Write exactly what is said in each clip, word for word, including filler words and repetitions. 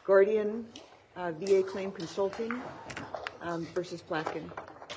Guardian uh, V A Claim Consulting um, versus Platkin.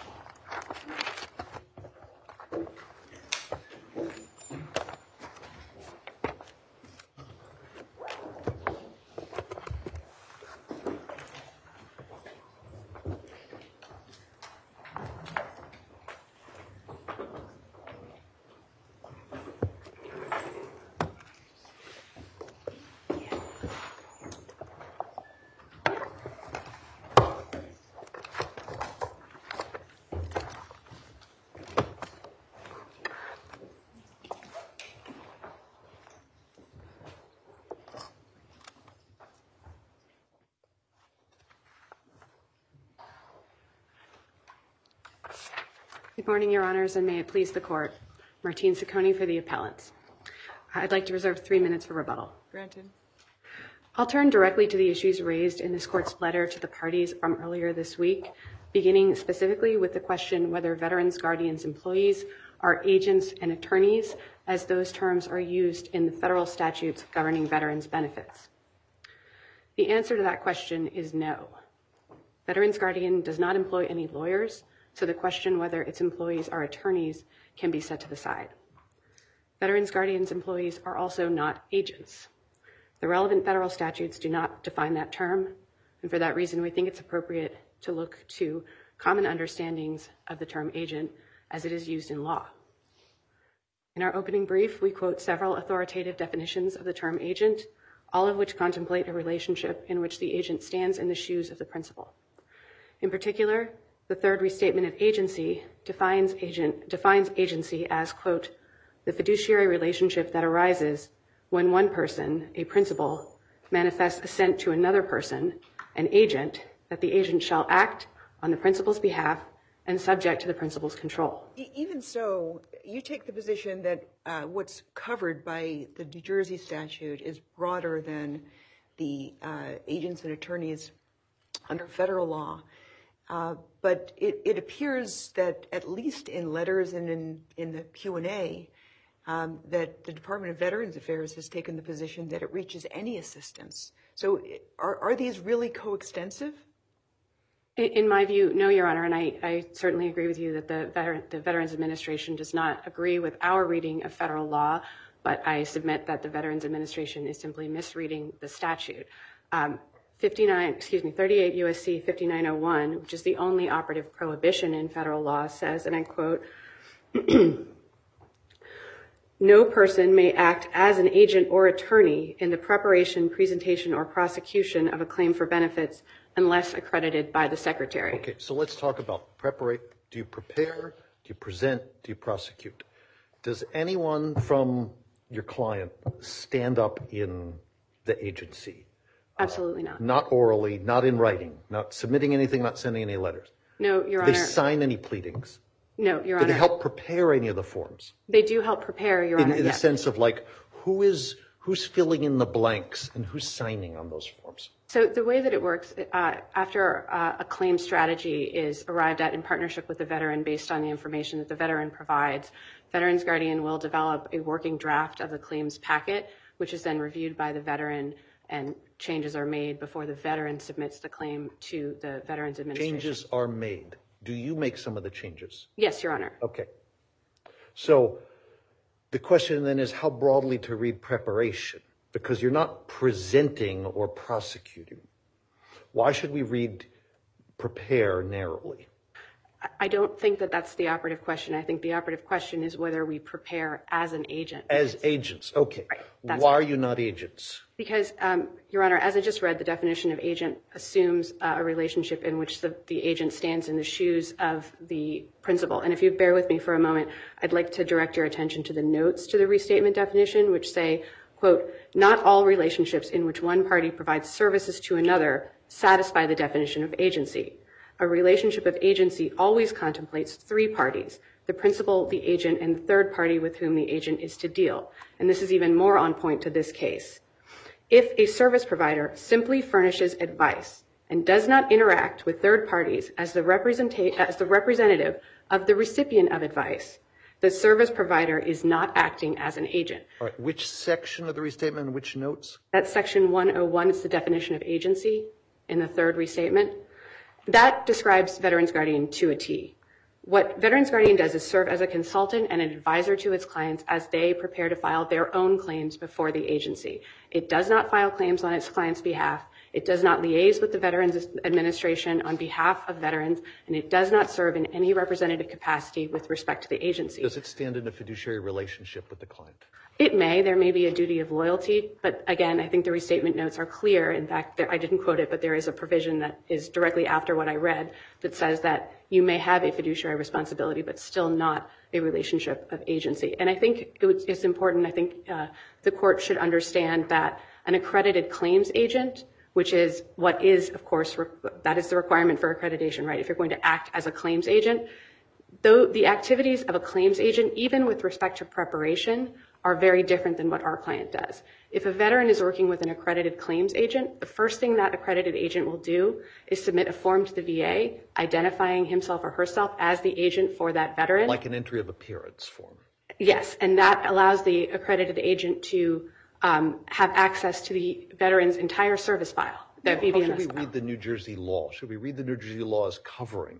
Good morning, Your Honors, and may it please the Court. Martine Ciccone for the appellants. I'd like to reserve three minutes for rebuttal. Granted. I'll turn directly to the issues raised in this Court's letter to the parties from earlier this week, beginning specifically with the question whether Veterans Guardian's employees are agents and attorneys, as those terms are used in the federal statutes governing veterans' benefits. The answer to that question is no. Veterans Guardian does not employ any lawyers, so the question whether its employees are attorneys can be set to the side. Veterans Guardian's employees are also not agents. The relevant federal statutes do not define that term, and for that reason, we think it's appropriate to look to common understandings of the term agent as it is used in law. In our opening brief, we quote several authoritative definitions of the term agent, all of which contemplate a relationship in which the agent stands in the shoes of the principal. In particular, the third restatement of agency defines agent defines agency as, quote, the fiduciary relationship that arises when one person, a principal, manifests assent to another person, an agent, that the agent shall act on the principal's behalf and subject to the principal's control. Even so, you take the position that uh, what's covered by the New Jersey statute is broader than the uh, agents and attorneys under federal law. Uh, but it, it appears that at least in letters and in, in the Q and A, um, that the Department of Veterans Affairs has taken the position that it reaches any assistance. So are, are these really coextensive? In, in my view, no, Your Honor, and I, I certainly agree with you that the, veteran, the Veterans Administration does not agree with our reading of federal law, but I submit that the Veterans Administration is simply misreading the statute. Um, fifty-nine, excuse me, thirty-eight U S C fifty-nine oh one, which is the only operative prohibition in federal law, says, and I quote, no person may act as an agent or attorney in the preparation, presentation, or prosecution of a claim for benefits unless accredited by the Secretary. Okay, so let's talk about preparation. Do you prepare? Do you present? Do you prosecute? Does anyone from your client stand up in the agency? Absolutely not. Uh, not orally, not in writing, not submitting anything, not sending any letters. No, Your Do Honor. they sign any pleadings? No, Your Do Honor. they help prepare any of the forms? They do help prepare, Your In, Honor. in yes. the sense of like, who is who's filling in the blanks and who's signing on those forms? So the way that it works, uh, after uh, a claim strategy is arrived at in partnership with the veteran based on the information that the veteran provides, Veterans Guardian will develop a working draft of the claims packet, which is then reviewed by the veteran, and changes are made before the veteran submits the claim to the Veterans Administration. Changes are made. Do you make some of the changes? Yes, Your Honor. Okay. So the question then is how broadly to read preparation, because you're not presenting or prosecuting. Why should we read prepare narrowly? I don't think that that's the operative question. I think the operative question is whether we prepare as an agent. As agents, okay. Right, that's Why right. are you not agents? Because, um, Your Honor, as I just read, the definition of agent assumes uh, a relationship in which the, the agent stands in the shoes of the principal. And if you bear with me for a moment, I'd like to direct your attention to the notes to the restatement definition, which say, quote, not all relationships in which one party provides services to another satisfy the definition of agency. A relationship of agency always contemplates three parties, the principal, the agent, and the third party with whom the agent is to deal. And this is even more on point to this case. If a service provider simply furnishes advice and does not interact with third parties as the, representa- as the representative of the recipient of advice, The service provider is not acting as an agent. All right. Which section of the restatement and which notes? That's section one oh one. It's the definition of agency in the third restatement. That describes Veterans Guardian to a T. What Veterans Guardian does is serve as a consultant and an advisor to its clients as they prepare to file their own claims before the agency. It does not file claims on its clients' behalf. It does not liaise with the Veterans Administration on behalf of veterans, and it does not serve in any representative capacity with respect to the agency. Does it stand in a fiduciary relationship with the client? It may. There may be a duty of loyalty, but again, I think the restatement notes are clear. In fact, there, I didn't quote it, but there is a provision that is directly after what I read that says that you may have a fiduciary responsibility, but still not a relationship of agency. And I think it was, it's important, I think uh, the court should understand that an accredited claims agent, which is what is, of course, re- that is the requirement for accreditation, right? If you're going to act as a claims agent, though the activities of a claims agent, even with respect to preparation, are very different than what our client does. If a veteran is working with an accredited claims agent, the first thing that accredited agent will do is submit a form to the V A identifying himself or herself as the agent for that veteran. Like an entry of appearance form. Yes, and that allows the accredited agent to um, have access to the veteran's entire service file. The How V B M S should we file. read the New Jersey law? Should we read the New Jersey law as covering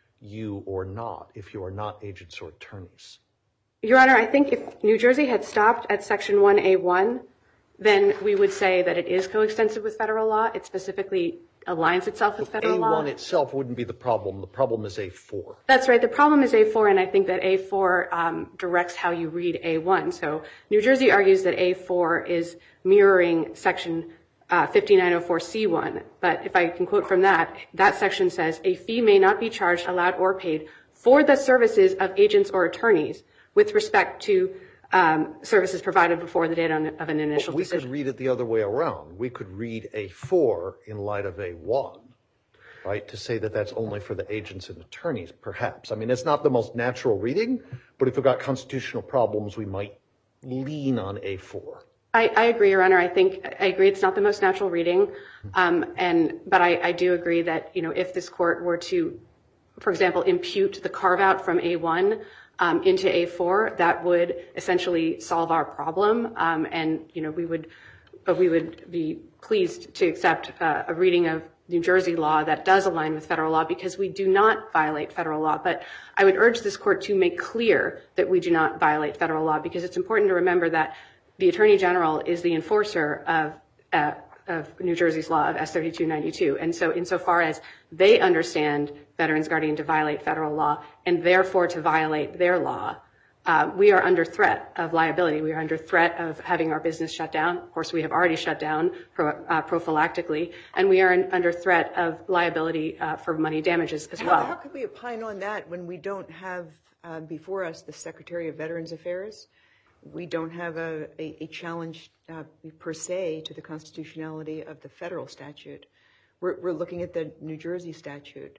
you or not if you are not agents or attorneys? Your Honor, I think if New Jersey had stopped at Section one A one, then we would say that it is coextensive with federal law. It specifically aligns itself with federal law. A one itself wouldn't be the problem. The problem is A four. That's right. The problem is A four, and I think that A four um, directs how you read A one. So New Jersey argues that A four is mirroring Section uh, fifty-nine oh four C one. But if I can quote from that, that section says, a fee may not be charged, allowed, or paid for the services of agents or attorneys with respect to um, services provided before the date on, of an initial we decision. could read it the other way around. We could read A four in light of A one, right, to say that that's only for the agents and attorneys, perhaps. I mean, it's not the most natural reading, but if we've got constitutional problems, we might lean on A four. I, I agree, Your Honor. I think I agree it's not the most natural reading, um, and but I, I do agree that, you know, if this court were to, for example, impute the carve-out from A one Um, into A four, that would essentially solve our problem, um, and you know we would uh, we would be pleased to accept uh, a reading of New Jersey law that does align with federal law, because we do not violate federal law. But I would urge this court to make clear that we do not violate federal law, because it's important to remember that the Attorney General is the enforcer of uh, of New Jersey's law of S thirty-two ninety-two. And so insofar as they understand Veterans Guardian to violate federal law and therefore to violate their law, uh, we are under threat of liability. We are under threat of having our business shut down. Of course, we have already shut down pro, uh, prophylactically, and we are in, under threat of liability uh, for money damages as well. How, how could we opine on that when we don't have uh, before us the Secretary of Veterans Affairs? We don't have a, a, a challenge uh, per se to the constitutionality of the federal statute. We're, we're looking at the New Jersey statute.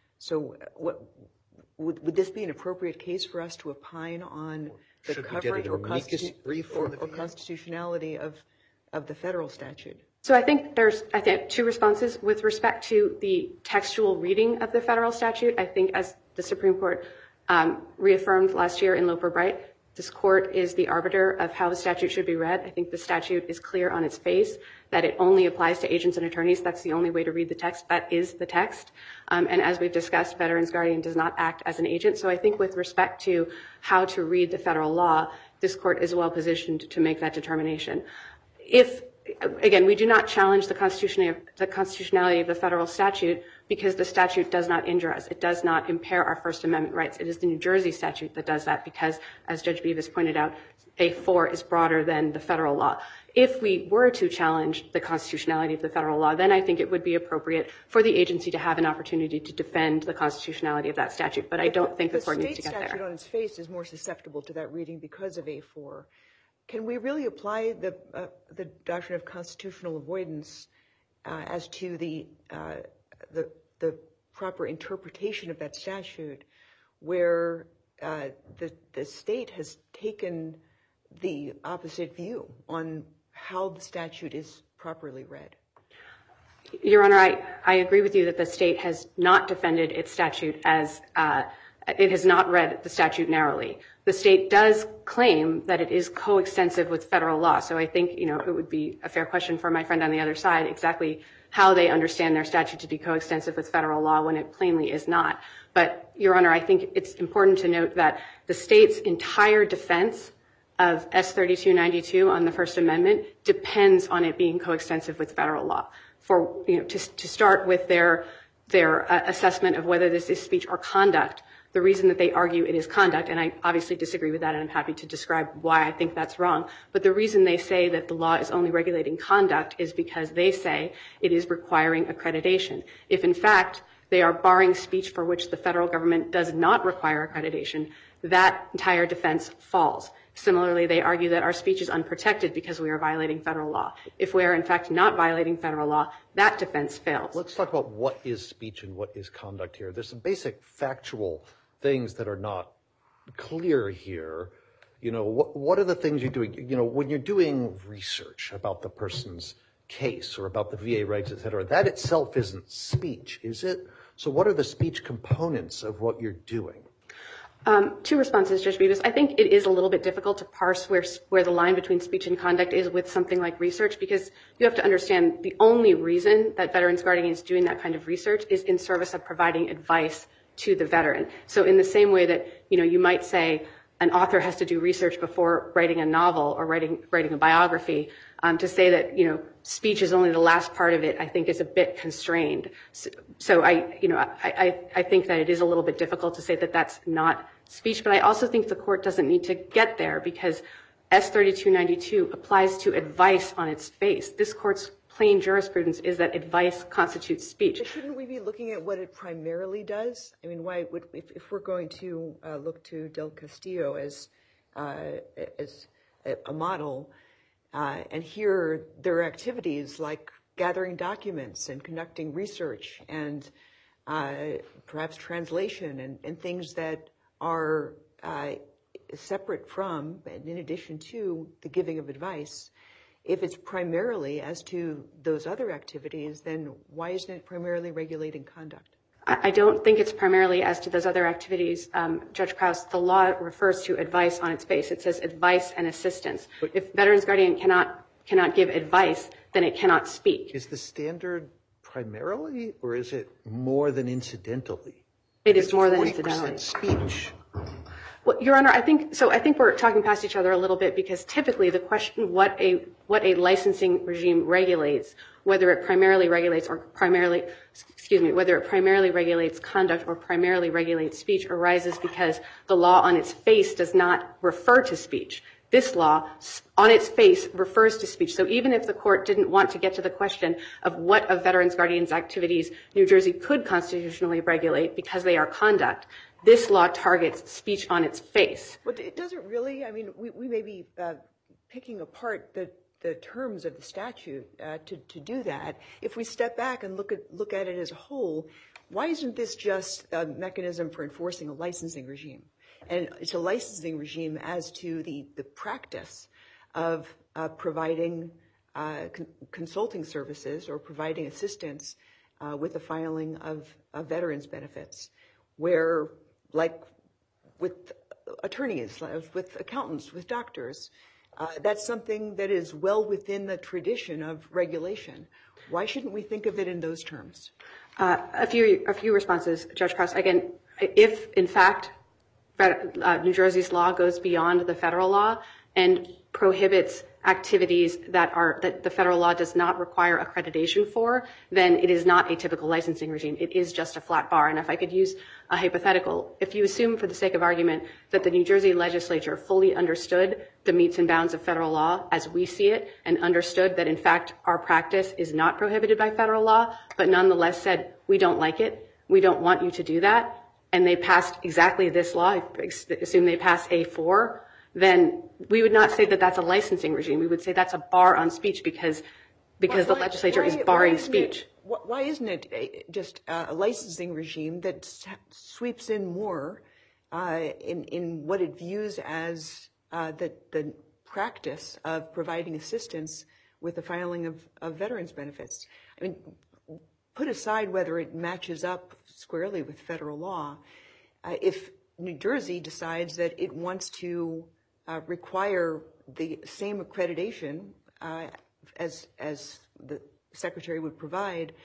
So what, would, would this be an appropriate case for us to opine on the Should coverage or, constitu- or, or or constitutionality of, of the federal statute? So I think there's I think two responses with respect to the textual reading of the federal statute. I think, as the Supreme Court um, reaffirmed last year in Loper Bright, this court is the arbiter of how the statute should be read. I think the statute is clear on its face that it only applies to agents and attorneys. That's the only way to read the text. That is the text. Um, and as we've discussed, Veterans Guardian does not act as an agent. So I think with respect to how to read the federal law, this court is well positioned to make that determination. If, again, we do not challenge the constitutionality of, the constitutionality of the federal statute, because the statute does not injure us. It does not impair our First Amendment rights. It is the New Jersey statute that does that, because, as Judge Bevis pointed out, A four is broader than the federal law. If we were to challenge the constitutionality of the federal law, then I think it would be appropriate for the agency to have an opportunity to defend the constitutionality of that statute. But I don't think the court needs to get there. The state statute on its face is more susceptible to that reading because of A four. Can we really apply the uh, the doctrine of constitutional avoidance uh, as to the uh, the the proper interpretation of that statute, where uh, the the state has taken the opposite view on how the statute is properly read? Your Honor, I, I agree with you that the state has not defended its statute as uh, it has not read the statute narrowly. The state does claim that it is coextensive with federal law. So I think, you know, it would be a fair question for my friend on the other side exactly how they understand their statute to be coextensive with federal law when it plainly is not. But, Your Honor, I think it's important to note that the state's entire defense of S thirty-two ninety-two on the First Amendment depends on it being coextensive with federal law. For, you know, to, to start with their, their uh, assessment of whether this is speech or conduct, the reason that they argue it is conduct, and I obviously disagree with that, and I'm happy to describe why I think that's wrong, but the reason they say that the law is only regulating conduct is because they say it is requiring accreditation. If, in fact, they are barring speech for which the federal government does not require accreditation, that entire defense falls. Similarly, they argue that our speech is unprotected because we are violating federal law. If we are, in fact, not violating federal law, that defense fails. Let's talk about what is speech and what is conduct here. There's some basic factual things that are not clear here. You know, what, what are the things you're doing? You know, when you're doing research about the person's case or about the V A regs, et cetera, that itself isn't speech, is it? So what are the speech components of what you're doing? Um, two responses, Judge Bevis. I think it is a little bit difficult to parse where, where the line between speech and conduct is with something like research, because you have to understand the only reason that Veterans Guardian is doing that kind of research is in service of providing advice to the veteran. So in the same way that, you know, you might say an author has to do research before writing a novel or writing writing a biography, um, to say that, you know, speech is only the last part of it, I think is a bit constrained. So, so I, you know, I, I, I think that it is a little bit difficult to say that that's not speech, but I also think the court doesn't need to get there because S thirty-two ninety-two applies to advice on its face. This court's plain jurisprudence is that advice constitutes speech. But shouldn't we be looking at what it primarily does? I mean, why would, if, if we're going to uh, look to Del Castillo as uh, as a model, uh, and here there are activities like gathering documents and conducting research and uh, perhaps translation and, and things that are uh, separate from and in addition to the giving of advice. If it's primarily as to those other activities, then why isn't it primarily regulating conduct? I don't think it's primarily as to those other activities, um, Judge Krause. The law refers to advice on its face. It says advice and assistance. But if Veterans Guardian cannot cannot give advice, then it cannot speak. Is the standard primarily, or is it more than incidentally? It is more than forty incidentally. percent speech. Well, Your Honor, I think so. I think we're talking past each other a little bit because typically the question what a what a licensing regime regulates, whether it primarily regulates or primarily, excuse me, whether it primarily regulates conduct or primarily regulates speech, arises because the law on its face does not refer to speech. This law on its face refers to speech. So even if the court didn't want to get to the question of what of Veterans Guardian's activities New Jersey could constitutionally regulate because they are conduct, this law targets speech on its face. But it doesn't really. I mean, we, we may be uh, picking apart the, the terms of the statute uh, to, to do that. If we step back and look at look at it as a whole, why isn't this just a mechanism for enforcing a licensing regime? And it's a licensing regime as to the, the practice of uh, providing uh, con- consulting services or providing assistance uh, with the filing of, of veterans benefits, where like with attorneys, with accountants, with doctors, uh, that's something that is well within the tradition of regulation. Why shouldn't we think of it in those terms? Uh, a few a few responses, Judge Krause. Again, if in fact uh, New Jersey's law goes beyond the federal law and prohibits activities that are that the federal law does not require accreditation for, then it is not a typical licensing regime. It is just a flat bar. And if I could use a hypothetical, if you assume for the sake of argument that the New Jersey legislature fully understood the metes and bounds of federal law as we see it and understood that in fact our practice is not prohibited by federal law, but nonetheless said, we don't like it, we don't want you to do that, and they passed exactly this law, assume they passed A four, then we would not say that that's a licensing regime. We would say that's a bar on speech because because why, the legislature why, is barring speech. It, why isn't it just a licensing regime that sweeps in more uh, in, in what it views as uh, the, the practice of providing assistance with the filing of, of veterans benefits? I mean, put aside whether it matches up squarely with federal law, uh, if New Jersey decides that it wants to uh, require the same accreditation uh, as as the Secretary would provide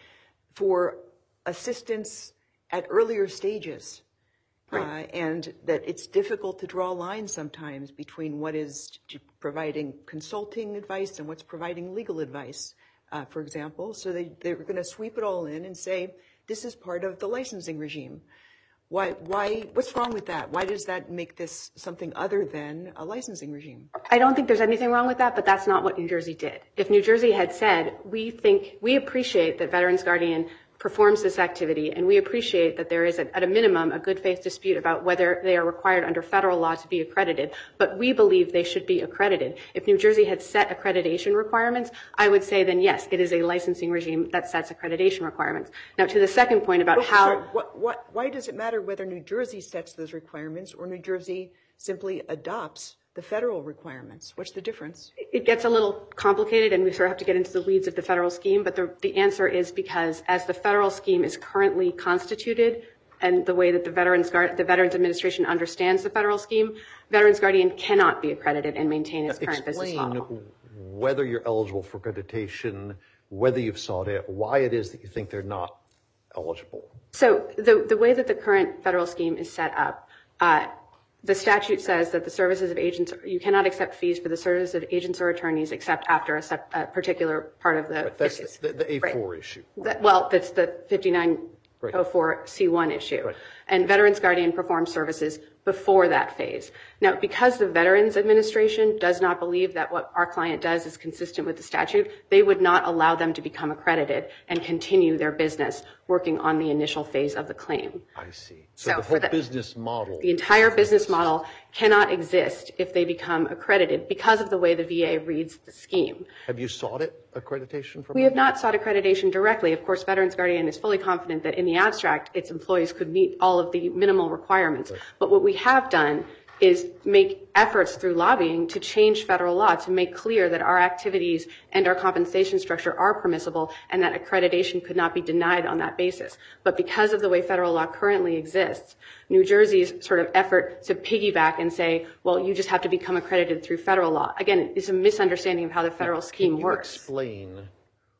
for assistance at earlier stages, right. uh, and that it's difficult to draw lines sometimes between what is providing consulting advice and what's providing legal advice, uh, for example. So they, they're going to sweep it all in and say, this is part of the licensing regime. Why, why, what's wrong with that? Why does that make this something other than a licensing regime? I don't think there's anything wrong with that, but that's not what New Jersey did. If New Jersey had said, we think, we appreciate that Veterans Guardian performs this activity, and we appreciate that there is, a, at a minimum, a good faith dispute about whether they are required under federal law to be accredited, but we believe they should be accredited. If New Jersey had set accreditation requirements, I would say then yes, it is a licensing regime that sets accreditation requirements. Now, to the second point about oh, how... Sorry, what, what, why does it matter whether New Jersey sets those requirements or New Jersey simply adopts the federal requirements? What's the difference? It gets a little complicated, and we sort of have to get into the weeds of the federal scheme, but the, the answer is because as the federal scheme is currently constituted and the way that the Veterans Guard, the Veterans Administration understands the federal scheme, Veterans Guardian cannot be accredited and maintain its current business model. Explain whether you're eligible for accreditation, whether you've sought it, why it is that you think they're not eligible. So the, the way that the current federal scheme is set up, uh, the statute says that the services of agents, you cannot accept fees for the services of agents or attorneys except after a, sep, a particular part of the... That's the, the A four right. issue. That, well, that's the fifty-nine oh four C one issue. Right. And Veterans Guardian performs services before that phase. Now, because the Veterans Administration does not believe that what our client does is consistent with the statute, they would not allow them to become accredited and continue their business working on the initial phase of the claim. I see. So, So the whole the, business model. The entire business model cannot exist if they become accredited because of the way the V A reads the scheme. Have you sought it, accreditation from We them? have not sought accreditation directly. Of course, Veterans Guardian is fully confident that in the abstract, its employees could meet all of the minimal requirements. Right. But what we have done is make efforts through lobbying to change federal law to make clear that our activities and our compensation structure are permissible and that accreditation could not be denied on that basis. But because of the way federal law currently exists, New Jersey's sort of effort to piggyback and say, well, you just have to become accredited through federal law, again, is a misunderstanding of how the federal scheme Can you works. Explain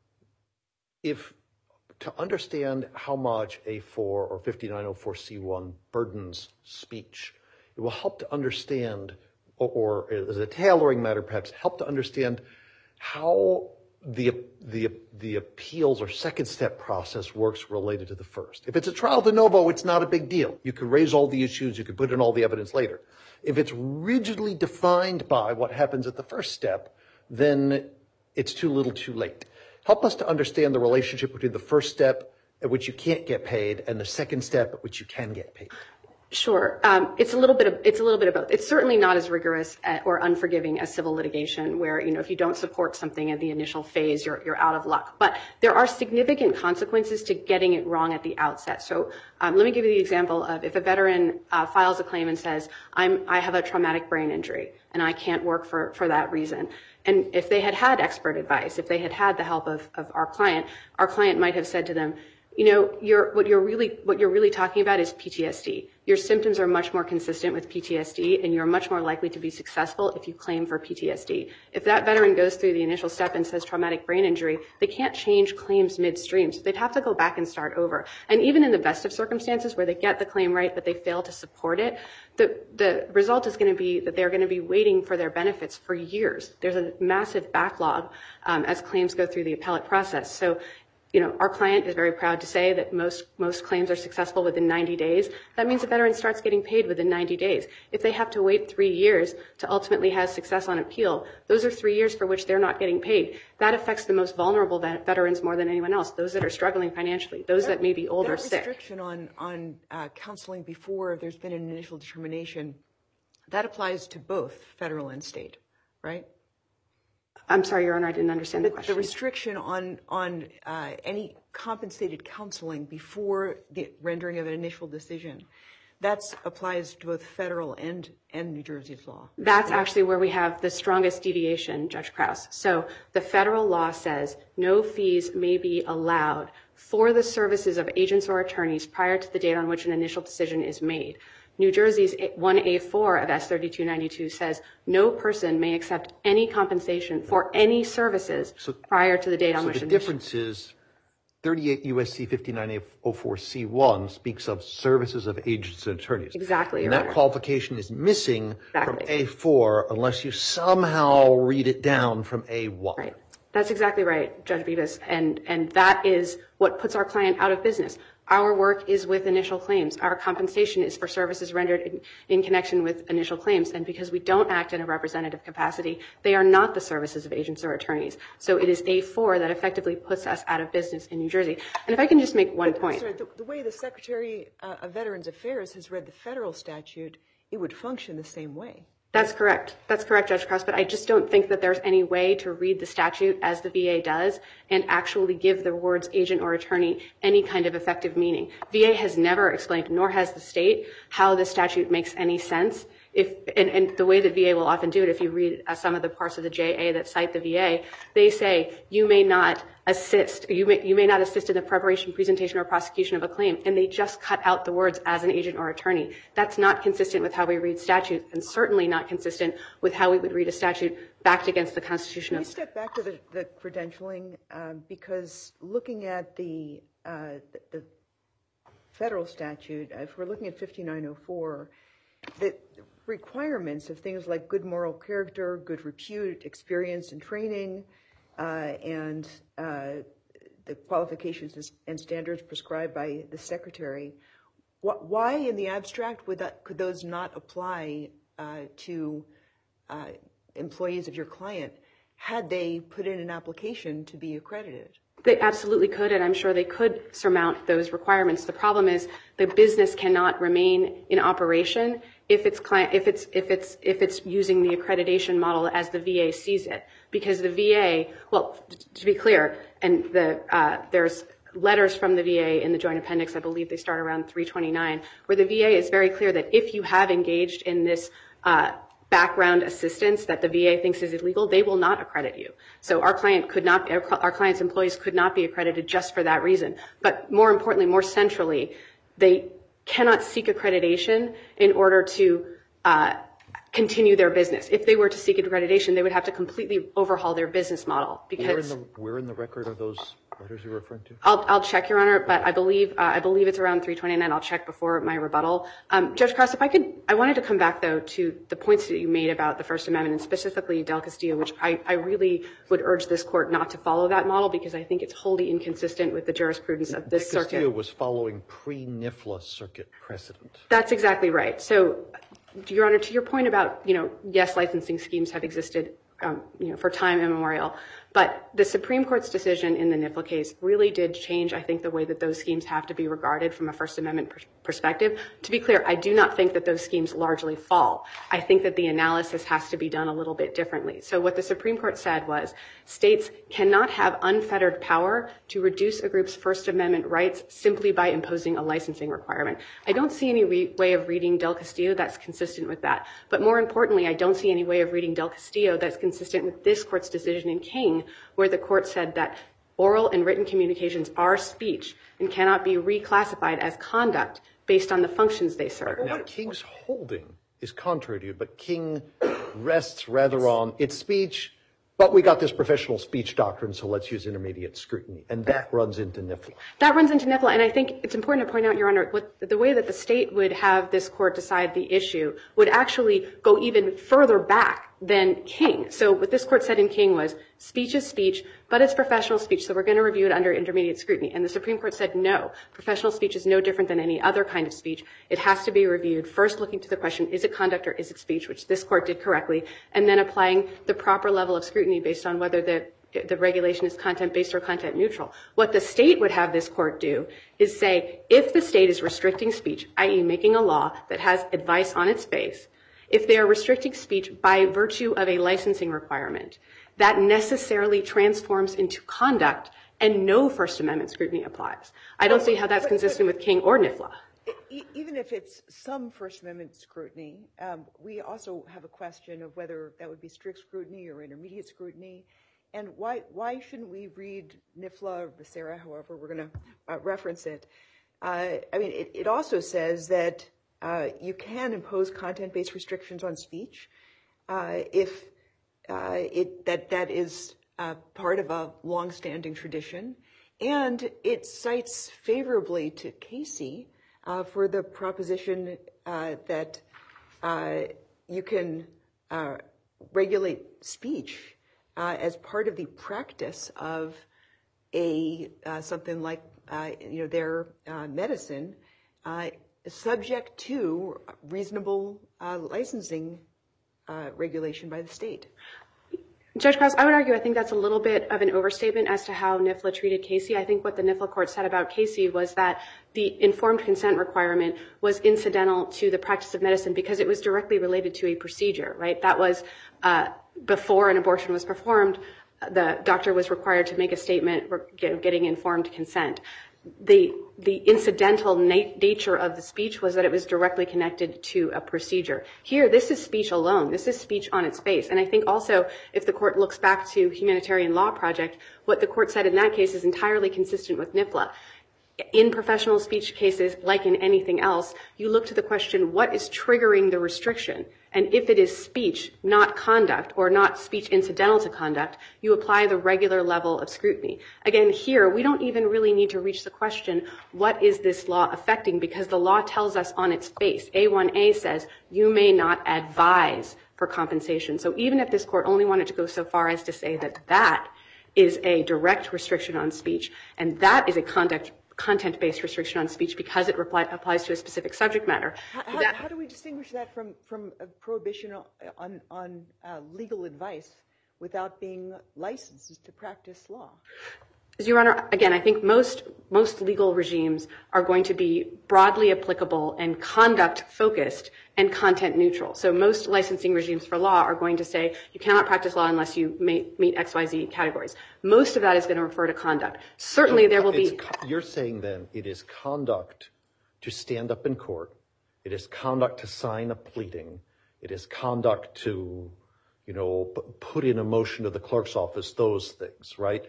if to understand how much A four or fifty-nine oh four C one burdens speech, it will help to understand, or, or as a tailoring matter, perhaps help to understand how the, the, the appeals or second step process works related to the first. If it's a trial de novo, it's not a big deal. You can raise all the issues, you can put in all the evidence later. If it's rigidly defined by what happens at the first step, then it's too little too late. Help us to understand the relationship between the first step at which you can't get paid and the second step at which you can get paid. Sure. Um, it's a little bit of, it's a little bit of both. It's certainly not as rigorous at, or unforgiving as civil litigation where, you know, if you don't support something in the initial phase, you're, you're out of luck. But there are significant consequences to getting it wrong at the outset. So, um, let me give you the example of if a veteran, uh, files a claim and says, I'm, I have a traumatic brain injury and I can't work for, for that reason. And if they had had expert advice, if they had had the help of, of our client, our client might have said to them, you know, you're, what you're really, what you're really talking about is P T S D. Your symptoms are much more consistent with P T S D, and you're much more likely to be successful if you claim for P T S D. If that veteran goes through the initial step and says traumatic brain injury, they can't change claims midstream. So they'd have to go back and start over. And even in the best of circumstances where they get the claim right, but they fail to support it, the, the result is going to be that they're going to be waiting for their benefits for years. There's a massive backlog um, as claims go through the appellate process. So, you know, our client is very proud to say that most most claims are successful within ninety days. That means the veteran starts getting paid within ninety days. If they have to wait three years to ultimately have success on appeal, those are three years for which they're not getting paid. That affects the most vulnerable vet- veterans more than anyone else, those that are struggling financially, those that, that may be old or sick. That restriction on, on uh, counseling before there's been an initial determination, that applies to both federal and state, right? I'm sorry, Your Honor, I didn't understand the, the question. The restriction on on uh, any compensated counseling before the rendering of an initial decision, that applies to both federal and, and New Jersey's law. That's actually where we have the strongest deviation, Judge Krause. So the federal law says no fees may be allowed for the services of agents or attorneys prior to the date on which an initial decision is made. New Jersey's one A four of S thirty-two ninety-two says no person may accept any compensation for any services so, prior to the date on so which the an difference is thirty-eight U S C fifty-nine oh four C one speaks of services of agents and attorneys. Exactly. And that right. qualification is missing exactly. from A four unless you somehow read it down from A one. Right. That's exactly right, Judge Bevis. And, and that is what puts our client out of business. Our work is with initial claims. Our compensation is for services rendered in, in connection with initial claims. And because we don't act in a representative capacity, they are not the services of agents or attorneys. So it is A four that effectively puts us out of business in New Jersey. And if I can just make one but, point. Sorry, the, the way the Secretary uh, of Veterans Affairs has read the federal statute, it would function the same way. That's correct. That's correct, Judge Krause. But I just don't think that there's any way to read the statute as the V A does and actually give the words agent or attorney any kind of effective meaning. V A has never explained, nor has the state, how the statute makes any sense. If, and, and the way that V A will often do it, if you read uh, some of the parts of the J A that cite the V A, they say you may not assist, you may, you may not assist in the preparation, presentation, or prosecution of a claim, and they just cut out the words as an agent or attorney. That's not consistent with how we read statutes, and certainly not consistent with how we would read a statute backed against the Constitution. Can we step back to the, the credentialing? Um, because looking at the, uh, the, the federal statute, if we're looking at fifty-nine oh four, the requirements of things like good moral character, good repute, experience and training, uh, and uh, the qualifications and standards prescribed by the Secretary, wh- why in the abstract would that, could those not apply uh, to uh, employees of your client had they put in an application to be accredited? They absolutely could, and I'm sure they could surmount those requirements. The problem is the business cannot remain in operation if it's client, if it's if it's if it's using the accreditation model as the V A sees it, because the V A, well, to be clear, and the uh, there's letters from the V A in the Joint Appendix, I believe they start around three twenty-nine, where the V A is very clear that if you have engaged in this uh, background assistance that the V A thinks is illegal, they will not accredit you. So our client could not, our client's employees could not be accredited just for that reason. But more importantly, more centrally, they cannot seek accreditation in order to uh, continue their business. If they were to seek accreditation, they would have to completely overhaul their business model. Because where in the, where in the record are those letters you're referring to? I'll, I'll check, Your Honor, but I believe uh, I believe it's around three twenty-nine. I'll check before my rebuttal. Um, Judge Krause, if I could, I wanted to come back, though, to the points that you made about the First Amendment, and specifically Del Castillo, which I, I really would urge this court not to follow that model because I think it's wholly inconsistent with the jurisprudence of this Del circuit. Castillo was following pre-NIFLA circuit precedent. That's exactly right. So, Your Honor, to your point about, you know, yes, licensing schemes have existed, um, you know, for time immemorial, but the Supreme Court's decision in the NIFLA case really did change, I think, the way that those schemes have to be regarded from a First Amendment pr- perspective. To be clear, I do not think that those schemes largely fall. I think that the analysis has to be done a little bit differently. So what the Supreme Court said was states cannot have unfettered power to reduce a group's First Amendment rights simply by imposing a licensing requirement. I don't see any re- way of reading Del Castillo that's consistent with that. But more importantly, I don't see any way of reading Del Castillo that's consistent with this court's decision in King, where the court said that oral and written communications are speech and cannot be reclassified as conduct based on the functions they serve. Now, King's holding is contrary to you, but King rests rather on its speech, but we got this professional speech doctrine, so let's use intermediate scrutiny. And that runs into NIFLA. That runs into NIFLA, and I think it's important to point out, Your Honor, what, the way that the state would have this court decide the issue would actually go even further back than King. So what this court said in King was speech is speech, but it's professional speech, so we're going to review it under intermediate scrutiny. And the Supreme Court said no, professional speech is no different than any other kind of speech. It has to be reviewed, first looking to the question, is it conduct or is it speech, which this court did correctly, and then applying the proper level of scrutiny based on whether the the regulation is content-based or content neutral. What the state would have this court do is say, if the state is restricting speech, that is making a law that has advice on its face, if they are restricting speech by virtue of a licensing requirement, that necessarily transforms into conduct and no First Amendment scrutiny applies. I don't see how that's consistent with King or NIFLA. e- even if it's some First Amendment scrutiny, um, we also have a question of whether that would be strict scrutiny or intermediate scrutiny. And why why shouldn't we read NIFLA or Becerra, however we're going to uh, reference it? Uh, I mean, it, it also says that uh, you can impose content-based restrictions on speech uh, if uh, it that that is uh, part of a long-standing tradition. And it cites favorably to Casey uh, for the proposition uh, that uh, you can uh, regulate speech uh, as part of the practice of a uh, something like uh, you know their uh, medicine, uh, subject to reasonable uh, licensing uh, regulation by the state. Judge Krause, I would argue I think that's a little bit of an overstatement as to how NIFLA treated Casey. I think what the NIFLA court said about Casey was that the informed consent requirement was incidental to the practice of medicine because it was directly related to a procedure, right? That was uh, before an abortion was performed, the doctor was required to make a statement getting informed consent. The the incidental na- nature of the speech was that it was directly connected to a procedure. Here, this is speech alone. This is speech on its face. And I think also, if the court looks back to Humanitarian Law Project, what the court said in that case is entirely consistent with NIFLA. In professional speech cases, like in anything else, you look to the question, what is triggering the restriction? And if it is speech, not conduct, or not speech incidental to conduct, you apply the regular level of scrutiny. Again, here, we don't even really need to reach the question, what is this law affecting? Because the law tells us on its face. A one A says, you may not advise for compensation. So even if this court only wanted to go so far as to say that that is a direct restriction on speech, and that is a conduct content-based restriction on speech because it reply, applies to a specific subject matter. How, that, how do we distinguish that from, from a prohibition on, on uh, legal advice without being licensed to practice law? Your Honor, again, I think most most legal regimes are going to be broadly applicable and conduct-focused and content-neutral. So most licensing regimes for law are going to say you cannot practice law unless you may, meet X Y Z categories. Most of that is going to refer to conduct. Certainly so there will be... You're saying then it is conduct to stand up in court. It is conduct to sign a pleading. It is conduct to, you know, put in a motion to the clerk's office, those things, right?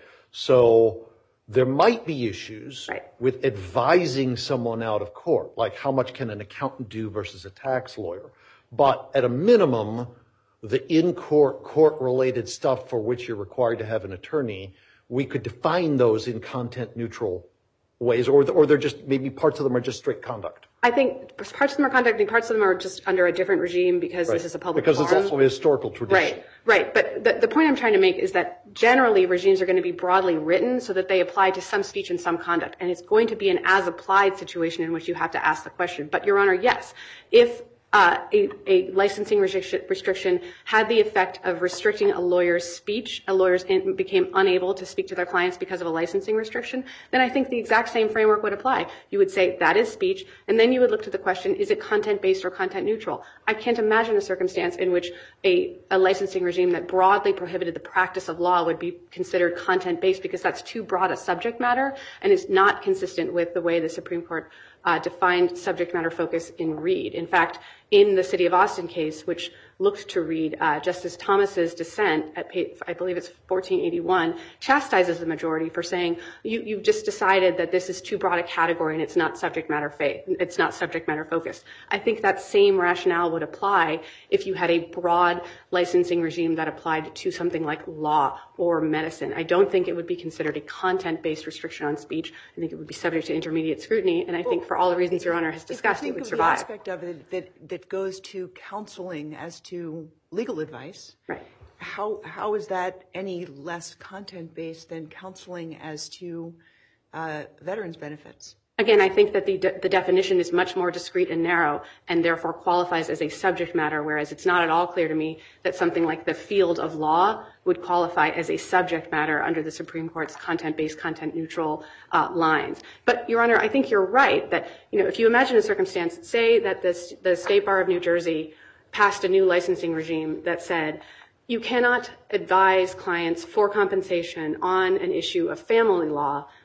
So there might be issues right. with advising someone out of court, like how much can an accountant do versus a tax lawyer. But at a minimum, the in-court, court-related stuff for which you're required to have an attorney, we could define those in content-neutral ways, or or they're just, maybe parts of them are just straight conduct. I think parts of them are conduct, and parts of them are just under a different regime because right. this is a public Because forum. it's also a historical tradition. Right, right. But the, the point I'm trying to make is that generally regimes are going to be broadly written so that they apply to some speech and some conduct. And it's going to be an as-applied situation in which you have to ask the question. But, Your Honor, yes, if uh, a, a licensing restriction, restriction had the effect of restricting a lawyer's speech, a lawyer became unable to speak to their clients because of a licensing restriction, then I think the exact same framework would apply. You would say that is speech, and then you would look to the question, is it content-based or content-neutral? I can't imagine a circumstance in which a, a licensing regime that broadly prohibited the practice of law would be considered content-based because that's too broad a subject matter and is not consistent with the way the Supreme Court uh, defined subject matter focus in Reed. In fact, in the City of Austin case, which looked to Reed, uh, Justice Thomas's dissent at, I believe it's fourteen eighty-one, chastises the majority for saying, you, you've just decided that this is too broad a category and it's not subject matter faith, it's not subject matter focused. I think that same rationale would apply if you had a broad licensing regime that applied to something like law or medicine. I don't think it would be considered a content-based restriction on speech. I think it would be subject to intermediate scrutiny, and I think for all the reasons Your Honor has discussed, it would survive. If you think of the aspect of it that, that goes to counseling as to legal advice, right. how how is that any less content-based than counseling as to uh, veterans' benefits? Again, I think that the de- the definition is much more discrete and narrow and therefore qualifies as a subject matter, whereas it's not at all clear to me that something like the field of law would qualify as a subject matter under the Supreme Court's content-based, content-neutral uh, lines. But, Your Honor, I think you're right that, you know, if you imagine a circumstance, say that this, the State Bar of New Jersey passed a new licensing regime that said you cannot advise clients for compensation on an issue of family law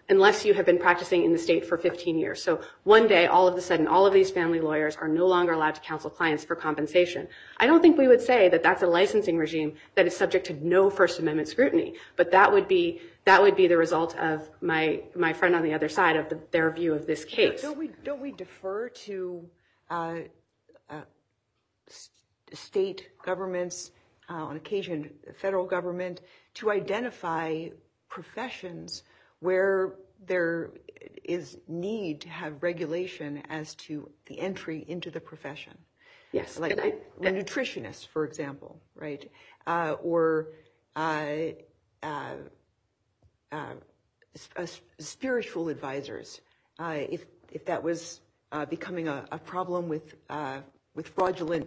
unless you have been practicing in the state for fifteen years. So one day, all of a sudden, all of these family lawyers are no longer allowed to counsel clients for compensation. I don't think we would say that that's a licensing regime that is subject to no First Amendment scrutiny, but that would be that would be the result of my my friend on the other side of the, their view of this case. Don't we don't we defer to uh, uh, state governments, uh, on occasion the federal government, to identify professions where there is need to have regulation as to the entry into the profession? Yes, like I, a nutritionist, for example, right? Uh, or uh, uh, uh, uh, spiritual advisors, uh, if if that was uh, becoming a, a problem with uh, with fraudulent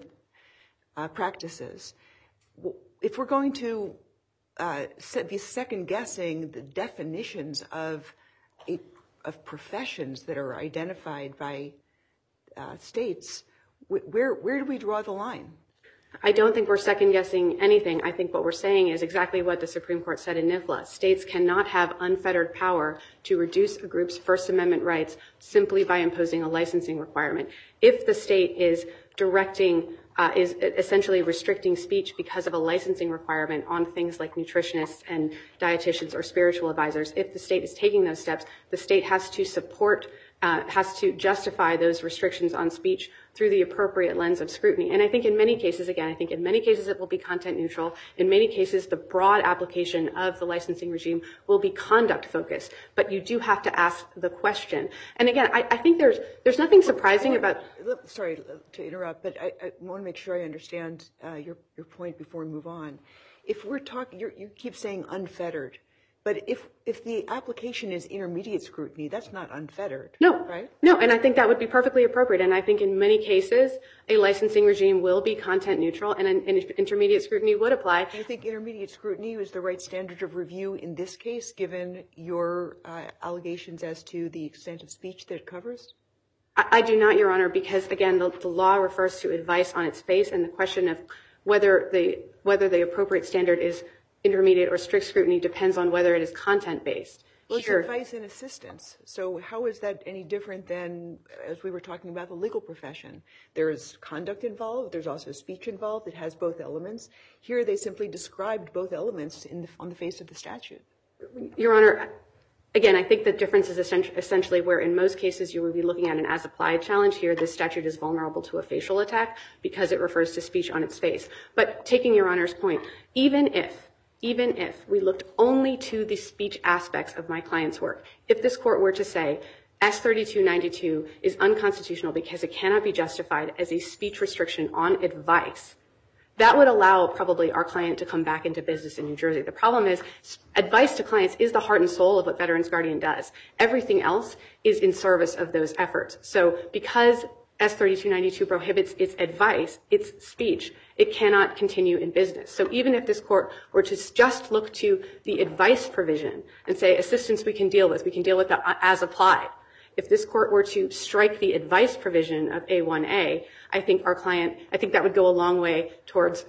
uh, practices. If we're going to uh, be second guessing the definitions of a, of professions that are identified by uh, states, where where do we draw the line? I don't think we're second guessing anything. I think what we're saying is exactly what the Supreme Court said in NIFLA. States cannot have unfettered power to reduce a group's First Amendment rights simply by imposing a licensing requirement. If the state is directing, uh, is essentially restricting speech because of a licensing requirement on things like nutritionists and dietitians or spiritual advisors, if the state is taking those steps, the state has to support, uh, has to justify those restrictions on speech through the appropriate lens of scrutiny. And I think in many cases, again, I think in many cases it will be content neutral. In many cases, the broad application of the licensing regime will be conduct focused. But you do have to ask the question. And again, I, I think there's there's nothing surprising about. Sorry to interrupt, but I, I want to make sure I understand uh, your your point before we move on. If we're talking, you're, you keep saying unfettered. But if if the application is intermediate scrutiny, that's not unfettered. No, right? No, and I think that would be perfectly appropriate. And I think in many cases, a licensing regime will be content neutral, and an, an intermediate scrutiny would apply. Do you think intermediate scrutiny is the right standard of review in this case, given your uh, allegations as to the extent of speech that it covers? I, I do not, Your Honor, because again, the, the law refers to advice on its face, and the question of whether the whether the appropriate standard is intermediate or strict scrutiny depends on whether it is content-based. Well, it's advice and assistance. So how is that any different than, as we were talking about, the legal profession? There is conduct involved. There's also speech involved. It has both elements. Here they simply described both elements in the, on the face of the statute. Your Honor, again, I think the difference is essentially where in most cases you would be looking at an as-applied challenge. Here, this statute is vulnerable to a facial attack because it refers to speech on its face. But taking Your Honor's point, even if Even if we looked only to the speech aspects of my client's work, if this court were to say S thirty-two ninety-two is unconstitutional because it cannot be justified as a speech restriction on advice, that would allow probably our client to come back into business in New Jersey. The problem is advice to clients is the heart and soul of what Veterans Guardian does. Everything else is in service of those efforts. So because S thirty-two ninety-two prohibits its advice, its speech, it cannot continue in business. So even if this court were to just look to the advice provision and say assistance we can deal with, we can deal with that as applied. If this court were to strike the advice provision of A one A, I think our client, I think that would go a long way towards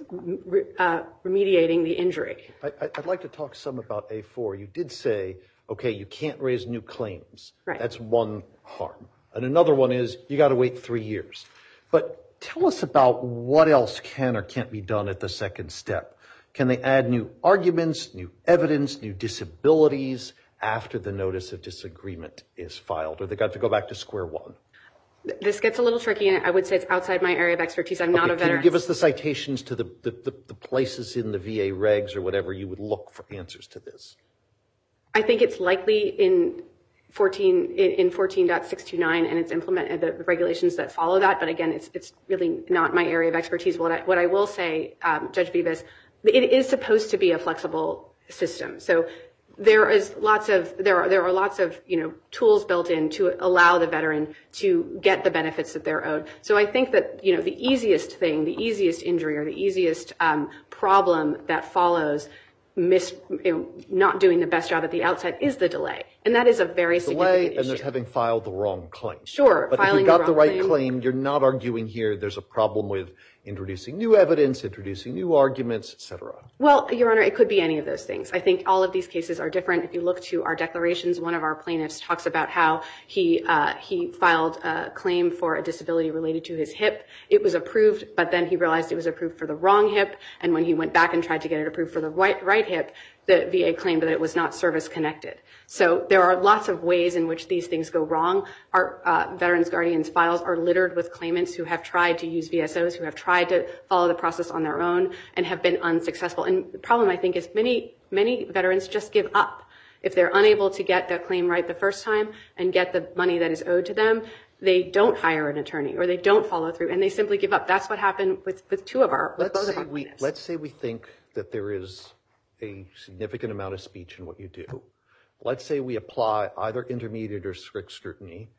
uh, remediating the injury. I, I'd like to talk some about A four. You did say, okay, you can't raise new claims. Right. That's one harm. And another one is you got to wait three years. But tell us about what else can or can't be done at the second step. Can they add new arguments, new evidence, new disabilities after the notice of disagreement is filed? Or they got to go back to square one? This gets a little tricky, and I would say it's outside my area of expertise. I'm okay, not a veteran. Can you give us the citations to the, the, the, the places in the V A regs or whatever you would look for answers to this? I think it's likely in fourteen in fourteen point six two nine and it's implemented the regulations that follow that. But again, it's it's really not my area of expertise. What I what I will say, um, Judge Bibas, it is supposed to be a flexible system. So there is lots of there are there are lots of you know tools built in to allow the veteran to get the benefits that they're owed. So I think that you know the easiest thing, the easiest injury, or the easiest um, problem that follows Miss, you know, not doing the best job at the outset is the delay. And that is a very significant delay, issue. and there's having filed the wrong claim. Sure. But filing if you got the, the right claim, claim, you're not arguing here there's a problem with introducing new evidence, introducing new arguments, et cetera? Well, Your Honor, it could be any of those things. I think all of these cases are different. If you look to our declarations, one of our plaintiffs talks about how he uh, he filed a claim for a disability related to his hip. It was approved, but then he realized it was approved for the wrong hip, and when he went back and tried to get it approved for the right, right hip, the V A claimed that it was not service-connected. So there are lots of ways in which these things go wrong. Our uh, Veterans Guardians files are littered with claimants who have tried to use V S Os, who have tried to follow the process on their own and have been unsuccessful. And the problem, I think, is many, many veterans just give up. If they're unable to get their claim right the first time and get the money that is owed to them, they don't hire an attorney or they don't follow through, and they simply give up. That's what happened with, with two of our, with let's both of say our we, plaintiffs. Let's say we think that there is a significant amount of speech in what you do. Let's say we apply either intermediate or strict scrutiny.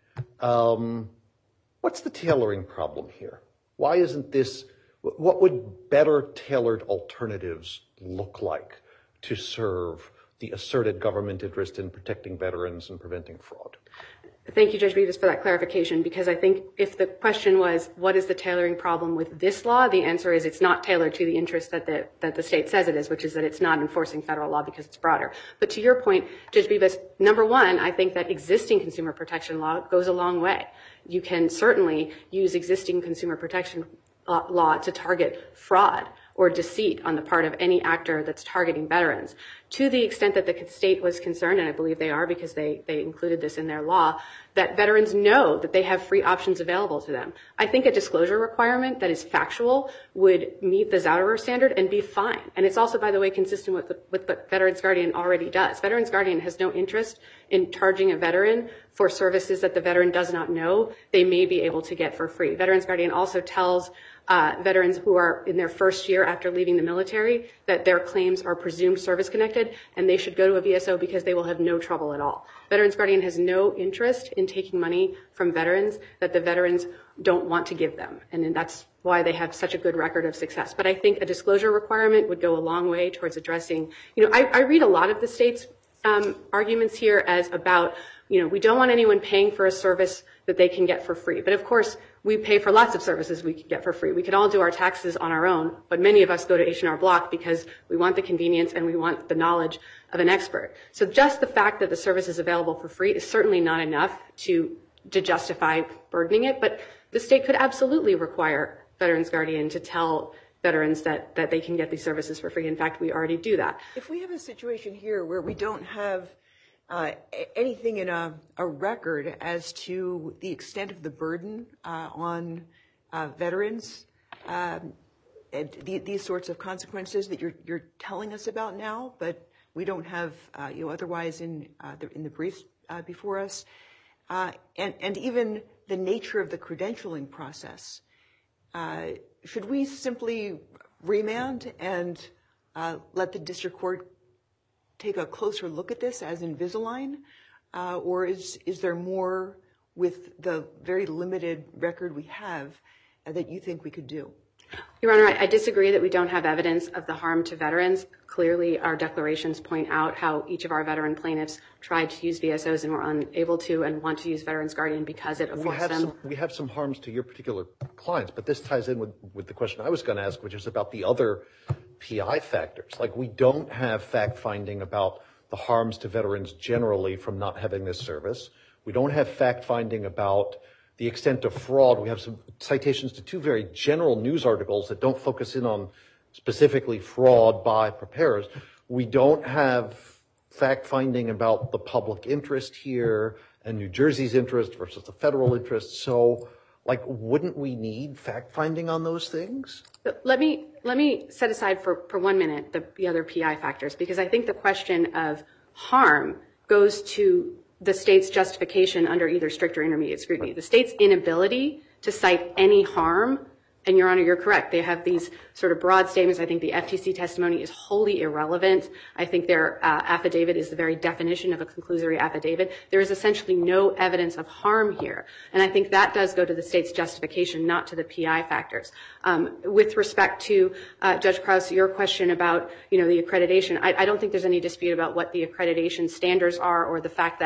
Um, what's the tailoring problem here? Why isn't this, what would better tailored alternatives look like to serve the asserted government interest in protecting veterans and preventing fraud? Thank you, Judge Bevis, for that clarification, because I think if the question was, what is the tailoring problem with this law, the answer is it's not tailored to the interest that the, that the state says it is, which is that it's not enforcing federal law because it's broader. But to your point, Judge Bevis, number one, I think that existing consumer protection law goes a long way. You can certainly use existing consumer protection law to target fraud or deceit on the part of any actor that's targeting veterans. To the extent that the state was concerned, and I believe they are because they, they included this in their law, that veterans know that they have free options available to them. I think a disclosure requirement that is factual would meet the Zauderer standard and be fine. And it's also, by the way, consistent with, the, with what Veterans Guardian already does. Veterans Guardian has no interest in charging a veteran for services that the veteran does not know they may be able to get for free. Veterans Guardian also tells Uh, veterans who are in their first year after leaving the military that their claims are presumed service-connected and they should go to a V S O because they will have no trouble at all. Veterans Guardian has no interest in taking money from veterans that the veterans don't want to give them, and that's why they have such a good record of success. But I think a disclosure requirement would go a long way towards addressing, you know, I, I read a lot of the state's um, arguments here as about, you know, we don't want anyone paying for a service that they can get for free. But of course, we pay for lots of services we can get for free. We can all do our taxes on our own, but many of us go to H and R Block because we want the convenience and we want the knowledge of an expert. So just the fact that the service is available for free is certainly not enough to, to justify burdening it, but the state could absolutely require Veterans Guardian to tell veterans that, that they can get these services for free. In fact, we already do that. If we have a situation here where we don't have Uh, anything in a, a record as to the extent of the burden uh, on uh, veterans, um, and the, these sorts of consequences that you're, you're telling us about now, but we don't have, uh, you know, otherwise in uh, the, in the briefs uh, before us, uh, and, and even the nature of the credentialing process. Uh, should we simply remand and uh, let the district court take a closer look at this as Invisalign, uh, or is is there more with the very limited record we have uh, that you think we could do? Your Honor, I, I disagree that we don't have evidence of the harm to veterans. Clearly, our declarations point out how each of our veteran plaintiffs tried to use V S Os and were unable to and want to use Veterans Guardian because it affords we have them. Some, we have some harms to your particular clients, but this ties in with, with the question I was going to ask, which is about the other P I factors. Like, we don't have fact-finding about the harms to veterans generally from not having this service. We don't have fact-finding about the extent of fraud. We have some citations to two very general news articles that don't focus in on specifically fraud by preparers. We don't have fact-finding about the public interest here and New Jersey's interest versus the federal interest. So, like, wouldn't we need fact-finding on those things? Let me let me set aside for, for one minute the, the other P I factors, because I think the question of harm goes to the state's justification under either strict or intermediate scrutiny. The state's inability to cite any harm, and Your Honor, you're correct, they have these sort of broad statements. I think the F T C testimony is wholly irrelevant. I think their uh, affidavit is the very definition of a conclusory affidavit. There is essentially no evidence of harm here. And I think that does go to the state's justification, not to the P I factors. Um, with respect to uh, Judge Krause, your question about, you know, the accreditation, I, I don't think there's any dispute about what the accreditation standards are or the fact that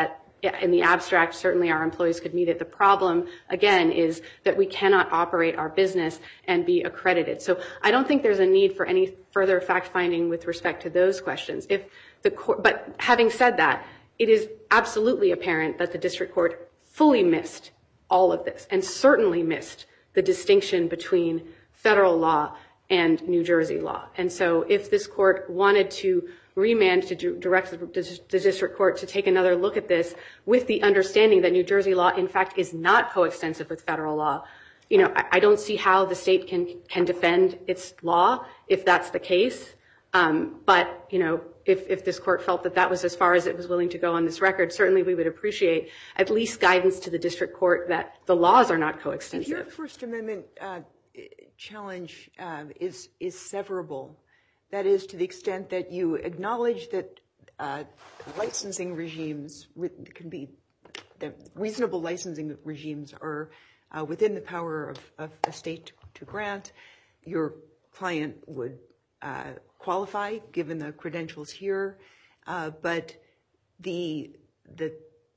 in the abstract, certainly our employees could meet it. The problem, again, is that we cannot operate our business and be accredited. So I don't think there's a need for any further fact-finding with respect to those questions. If the court, but having said that, it is absolutely apparent that the district court fully missed all of this and certainly missed the distinction between federal law and New Jersey law. And so if this court wanted to remand to direct the district court to take another look at this with the understanding that New Jersey law, in fact, is not coextensive with federal law, you know, I, I don't see how the state can can defend its law if that's the case. Um, but, you know, if, if this court felt that that was as far as it was willing to go on this record, certainly we would appreciate at least guidance to the district court that the laws are not coextensive. If your First Amendment uh, challenge uh, is is severable, that is, to the extent that you acknowledge that uh, licensing regimes can be, that reasonable licensing regimes are uh, within the power of, of a state to grant, your client would uh, qualify given the credentials here, uh, but the the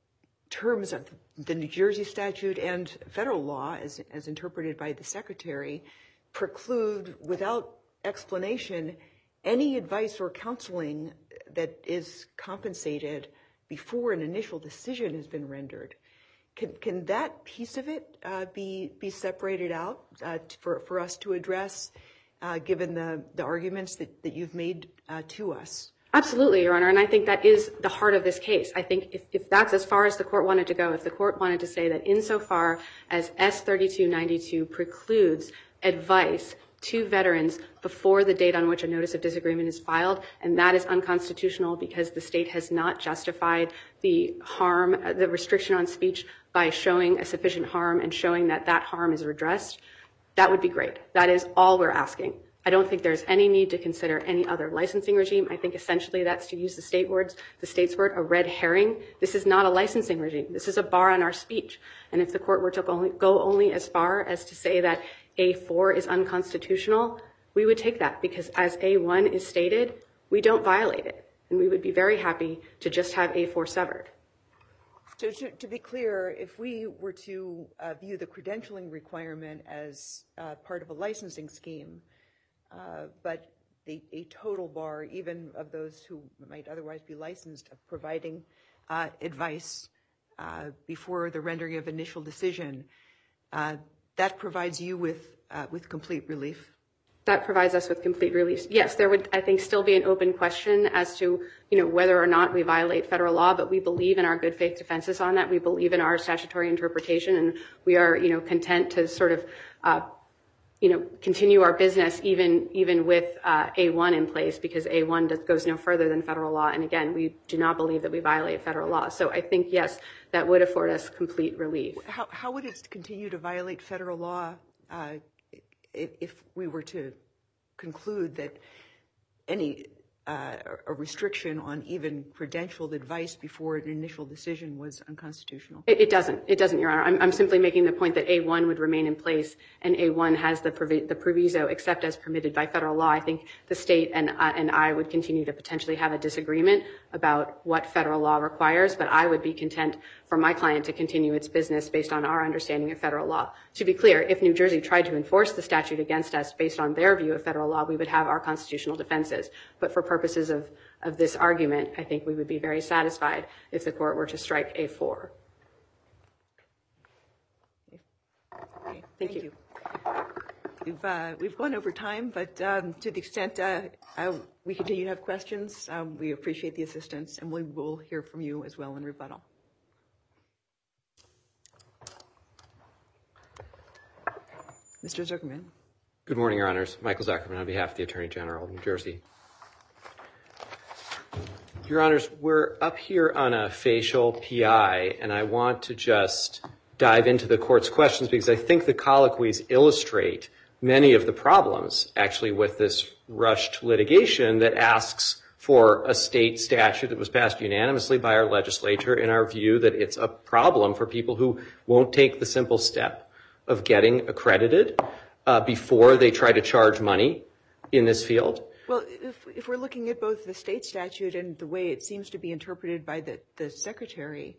terms of the New Jersey statute and federal law, as as interpreted by the Secretary, preclude without explanation any advice or counseling that is compensated before an initial decision has been rendered. Can can that piece of it uh, be be separated out uh, for for us to address, uh, given the the arguments that that you've made uh, to us? Absolutely, Your Honor, and I think that is the heart of this case. I think if, if that's as far as the court wanted to go, if the court wanted to say that insofar as S thirty-two ninety-two precludes advice to veterans before the date on which a notice of disagreement is filed, and that is unconstitutional because the state has not justified the harm, the restriction on speech by showing a sufficient harm and showing that that harm is redressed, that would be great. That is all we're asking. I don't think there's any need to consider any other licensing regime. I think essentially that's, to use the state words, the state's word, a red herring. This is not a licensing regime. This is a bar on our speech. And if the court were to only, go only as far as to say that A four is unconstitutional, we would take that because as A one is stated, we don't violate it. And we would be very happy to just have A four severed. So to, to be clear, if we were to uh, view the credentialing requirement as uh, part of a licensing scheme, Uh, but the, a total bar, even of those who might otherwise be licensed, of providing uh, advice uh, before the rendering of initial decision, uh, that provides you with uh, with complete relief? That provides us with complete relief. Yes, there would, I think, still be an open question as to, you know, whether or not we violate federal law, but we believe in our good faith defenses on that. We believe in our statutory interpretation, and we are, you know, content to sort of uh, you know, continue our business even even with uh, A one in place because A one does, goes no further than federal law. And again, we do not believe that we violate federal law. So I think, yes, that would afford us complete relief. How, how would it continue to violate federal law uh, if, if we were to conclude that any uh, a restriction on even credentialed advice before an initial decision was unconstitutional? It, it doesn't. It doesn't, Your Honor. I'm, I'm simply making the point that A one would remain in place, and A one has the, provi- the proviso except as permitted by federal law. I think the state and, uh, and I would continue to potentially have a disagreement about what federal law requires, but I would be content for my client to continue its business based on our understanding of federal law. To be clear, if New Jersey tried to enforce the statute against us based on their view of federal law, we would have our constitutional defenses. But for purposes of, of this argument, I think we would be very satisfied if the court were to strike A four. Okay, thank, thank you. you. We've, uh, we've gone over time, but um, to the extent uh, uh, we continue to have questions, um, we appreciate the assistance, and we will hear from you as well in rebuttal. Mister Zuckerman. Good morning, Your Honors. Michael Zuckerman on behalf of the Attorney General of New Jersey. Your Honors, we're up here on a facial P I, and I want to just dive into the court's questions because I think the colloquies illustrate many of the problems actually with this rushed litigation that asks for a state statute that was passed unanimously by our legislature in our view that it's a problem for people who won't take the simple step of getting accredited uh, before they try to charge money in this field. Well, if, if we're looking at both the state statute and the way it seems to be interpreted by the, the Secretary,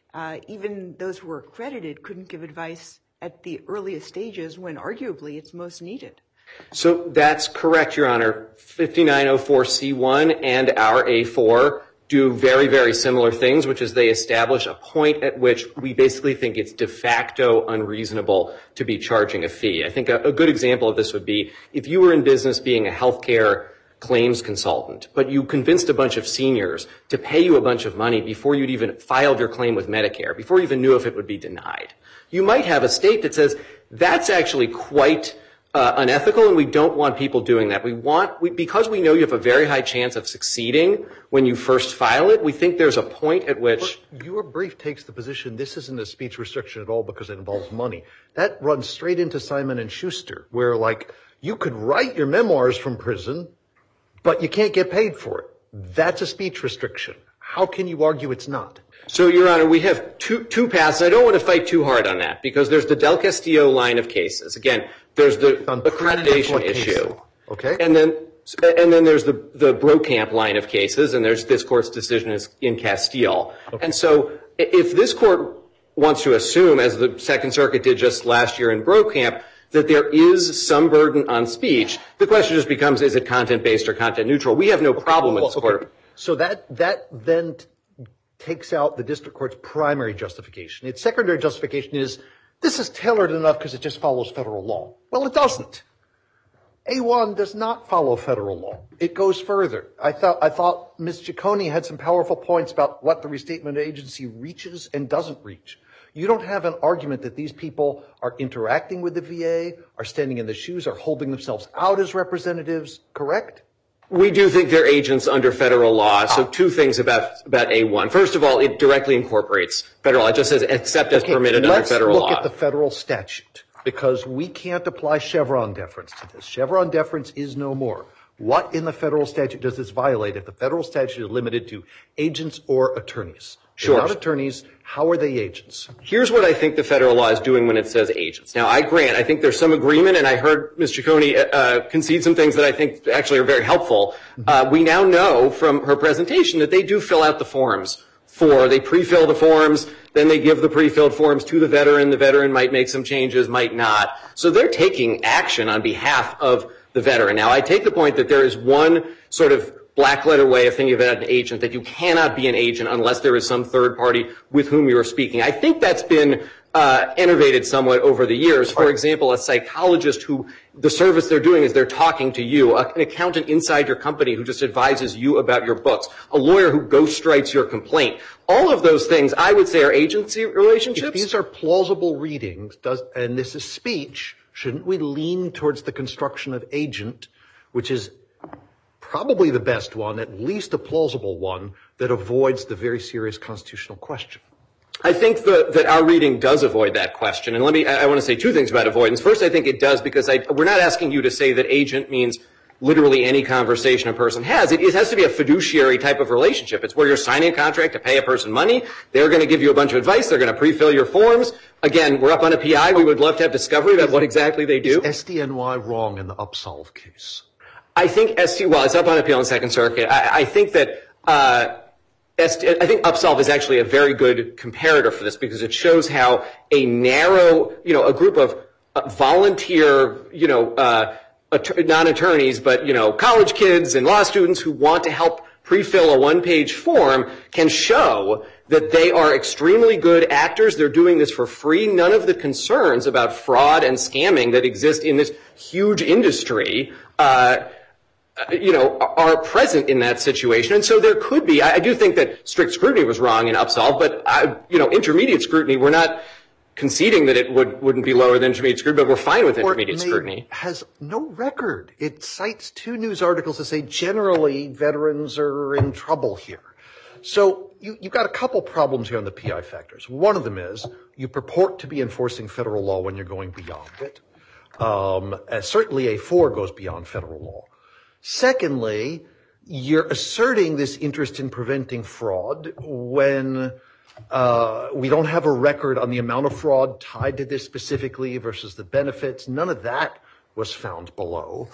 uh, even those who were accredited couldn't give advice at the earliest stages when arguably it's most needed. So that's correct, Your Honor. fifty-nine oh four C one and our A four do very, very similar things, which is they establish a point at which we basically think it's de facto unreasonable to be charging a fee. I think a, a good example of this would be if you were in business being a healthcare claims consultant, but you convinced a bunch of seniors to pay you a bunch of money before you'd even filed your claim with Medicare, before you even knew if it would be denied. You might have a state that says that's actually quite uh, unethical, and we don't want people doing that. We want, we, because we know you have a very high chance of succeeding when you first file it, we think there's a point at which... But your brief takes the position this isn't a speech restriction at all because it involves money. That runs straight into Simon and Schuster, where, like, you could write your memoirs from prison, but you can't get paid for it. That's a speech restriction. How can you argue it's not? So, Your Honor, we have two, two paths, and I don't want to fight too hard on that, because there's the Del Castillo line of cases. Again, there's the accreditation issue. Okay. And then, and then there's the, the Brokamp line of cases, and there's this court's decision is in Castile. Okay. And so, if this court wants to assume, as the Second Circuit did just last year in Brokamp, that there is some burden on speech, the question just becomes, is it content-based or content-neutral? We have no problem with this court. Okay. So that, that then t- takes out the district court's primary justification. Its secondary justification is, this is tailored enough because it just follows federal law. Well, it doesn't. A one does not follow federal law. It goes further. I thought, I thought Miz Ciccone had some powerful points about what the restatement agency reaches and doesn't reach. You don't have an argument that these people are interacting with the V A, are standing in the shoes, are holding themselves out as representatives, correct? We do think they're agents under federal law. So two things about, about A one. First of all, it directly incorporates federal law. It just says except as okay, permitted under federal law. Let's look at the federal statute, because we can't apply Chevron deference to this. Chevron deference is no more. What in the federal statute does this violate if the federal statute is limited to agents or attorneys? Sure. They're not attorneys. How are they agents? Here's what I think the federal law is doing when it says agents. Now, I grant, I think there's some agreement, and I heard Miz Ciccone uh, concede some things that I think actually are very helpful. Mm-hmm. Uh, we now know from her presentation that they do fill out the forms for, they pre-fill the forms, then they give the pre-filled forms to the veteran. The veteran might make some changes, might not. So they're taking action on behalf of the veteran. Now, I take the point that there is one sort of black letter way of thinking about an agent, that you cannot be an agent unless there is some third party with whom you're speaking. I think that's been uh, innovated somewhat over the years. For example, a psychologist who the service they're doing is they're talking to you, an accountant inside your company who just advises you about your books, a lawyer who ghostwrites your complaint. All of those things, I would say, are agency relationships. If these are plausible readings, does, and this is speech, shouldn't we lean towards the construction of agent, which is probably the best one, at least a plausible one, that avoids the very serious constitutional question? I think the, that our reading does avoid that question. And let me, I, I want to say two things about avoidance. First, I think it does because I, we're not asking you to say that agent means literally any conversation a person has. It, it has to be a fiduciary type of relationship. It's where you're signing a contract to pay a person money. They're going to give you a bunch of advice. They're going to pre-fill your forms. Again, we're up on a P I. We would love to have discovery about what exactly they do. Is S D N Y wrong in the Upsolve case? I think S T, well, it's up on appeal in the Second Circuit. I, I think that, uh, S T, I think Upsolve is actually a very good comparator for this because it shows how a narrow, you know, a group of uh, volunteer, you know, uh, att- non-attorneys, but, you know, college kids and law students who want to help pre-fill a one-page form can show that they are extremely good actors. They're doing this for free. None of the concerns about fraud and scamming that exist in this huge industry, uh, you know, are present in that situation. And so there could be, I do think that strict scrutiny was wrong in Upsolve, but, I, you know, intermediate scrutiny, we're not conceding that it would, wouldn't be lower than intermediate scrutiny, but we're fine with intermediate scrutiny. Has no record. It cites two news articles that say generally veterans are in trouble here. So you, you've got a couple problems here on the P I factors. One of them is you purport to be enforcing federal law when you're going beyond it. Um, uh, certainly A four goes beyond federal law. Secondly, you're asserting this interest in preventing fraud when uh, we don't have a record on the amount of fraud tied to this specifically versus the benefits. None of that was found below.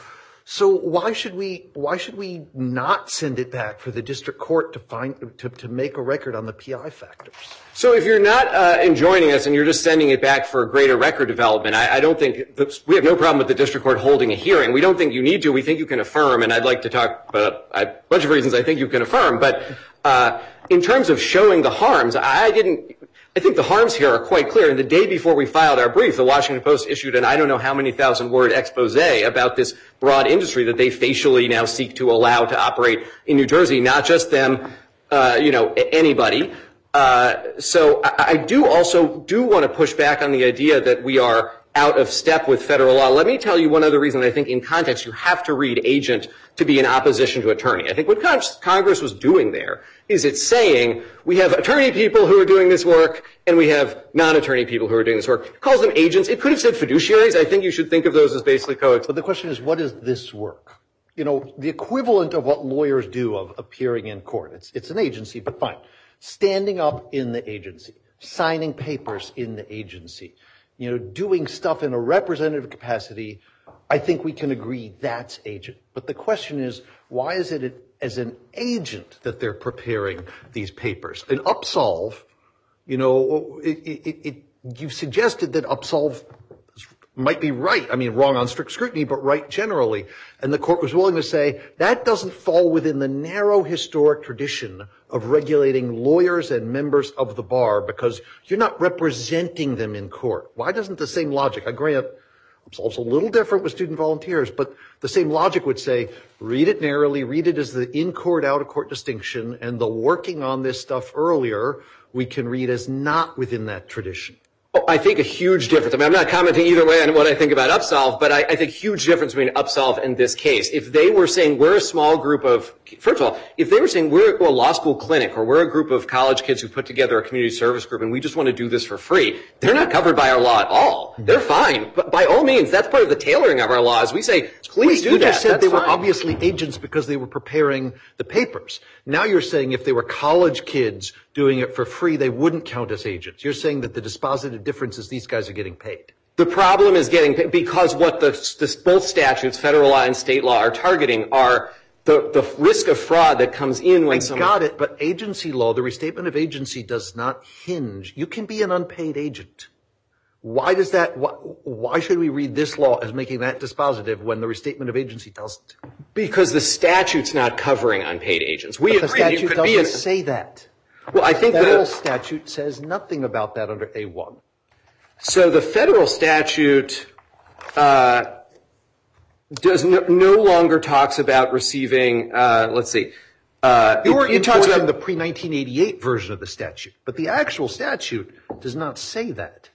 So why should we why should we not send it back for the district court to find to, to make a record on the P I factors? So if you're not uh, enjoining us and you're just sending it back for greater record development, I, I don't think the, we have no problem with the district court holding a hearing. We don't think you need to. We think you can affirm, and I'd like to talk about a bunch of reasons I think you can affirm. But uh, in terms of showing the harms, I didn't. I think the harms here are quite clear. And the day before we filed our brief, the Washington Post issued an I don't know how many thousand word expose about this broad industry that they facially now seek to allow to operate in New Jersey, not just them, uh, you know, anybody. Uh, so I, I do also do want to push back on the idea that we are out of step with federal law. Let me tell you one other reason I think in context you have to read agent to be in opposition to attorney. I think what Con- Congress was doing there is it's saying we have attorney people who are doing this work and we have non-attorney people who are doing this work. It calls them agents. It could have said fiduciaries. I think you should think of those as basically co-ex. But the question is, what is this work? You know, the equivalent of what lawyers do of appearing in court. It's, it's an agency, but fine. Standing up in the agency, signing papers in the agency, you know, doing stuff in a representative capacity, I think we can agree that's agent. But the question is, why is it as an agent that they're preparing these papers? In Upsolve, you know, it, it, it, you've suggested that Upsolve might be right. I mean, wrong on strict scrutiny, but right generally. And the court was willing to say that doesn't fall within the narrow historic tradition of regulating lawyers and members of the bar because you're not representing them in court. Why doesn't the same logic, I grant Upsolve's a little different with student volunteers, but the same logic would say read it narrowly, read it as the in-court, out-of-court distinction, and the working on this stuff earlier we can read as not within that tradition. Oh, I think a huge difference. I mean, I'm not commenting either way on what I think about Upsolve, but I, I think huge difference between Upsolve and this case. If they were saying we're a small group of, first of all, if they were saying we're a law school clinic or we're a group of college kids who put together a community service group and we just want to do this for free, they're not covered by our law at all. They're fine. But by all means, that's part of the tailoring of our laws. We say, please do you that. You just said that's they were fine. obviously agents because they were preparing the papers. Now you're saying if they were college kids doing it for free, they wouldn't count as agents. You're saying that the dispositive difference is these guys are getting paid. The problem is getting paid because what the, the both statutes, federal law and state law, are targeting are the, the risk of fraud that comes in when I someone... got it, but agency law, the restatement of agency does not hinge. You can be an unpaid agent. Why does that, why, why should we read this law as making that dispositive when the restatement of agency doesn't? Because the statute's not covering unpaid agents. We But the agree that you statute could doesn't be an, say that. Well, I think The federal the statute says nothing about that under A one. so the federal statute uh, does no, no longer talks about receiving. Uh, let's see. Uh, You were it, it talks enforcing about the pre nineteen eighty-eight version of the statute, but the actual statute does not say that.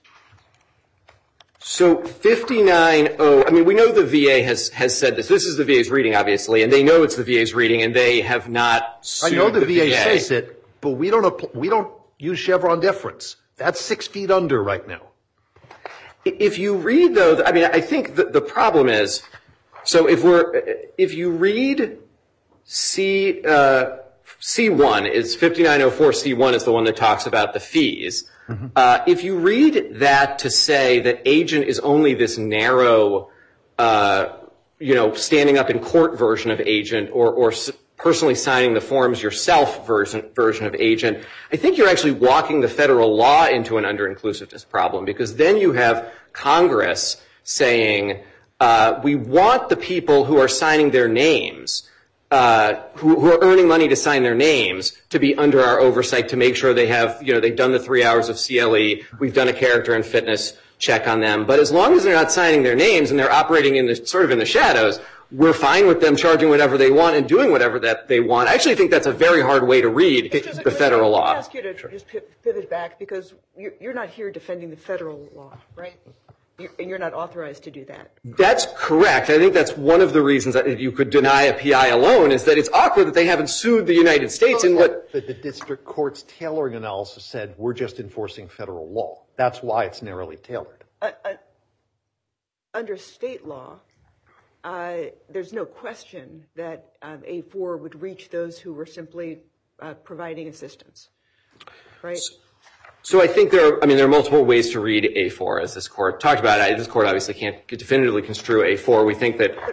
So fifty-nine oh, I mean, we know the V A has, has said this. This is the V A's reading, obviously, and they know it's the V A's reading, and they have not sued I know the, the V A, says it, but we don't appl- we don't use Chevron deference. That's six feet under right now. If you read, though, I mean, I think the, the problem is, so if we're, if you read C, uh, C one is fifty-nine oh four C one is the one that talks about the fees. Mm-hmm. Uh, if you read that to say that agent is only this narrow, uh, you know, standing up in court version of agent or, or s- personally signing the forms yourself version, version of agent, I think you're actually walking the federal law into an under-inclusiveness problem because then you have Congress saying, uh, we want the people who are signing their names Uh, who, who are earning money to sign their names to be under our oversight to make sure they have, you know, they've done the three hours of C L E. We've done a character and fitness check on them. But as long as they're not signing their names and they're operating in the sort of in the shadows, we're fine with them charging whatever they want and doing whatever that they want. I actually think that's a very hard way to read Just, the federal law. Let me ask you to just pivot back because you're, you're not here defending the federal law, right? And you're not authorized to do that. That's correct. I think that's one of the reasons that you could deny a P I alone is that it's awkward that they haven't sued the United States in what the, the district court's tailoring analysis said we're just enforcing federal law. That's why it's narrowly tailored. Uh, uh, under state law, uh, there's no question that um, A four would reach those who were simply uh, providing assistance, right? So, So I think there are, I mean, there are multiple ways to read A four, as this court talked about. This court obviously can't definitively construe A four. We think that... But, uh, the,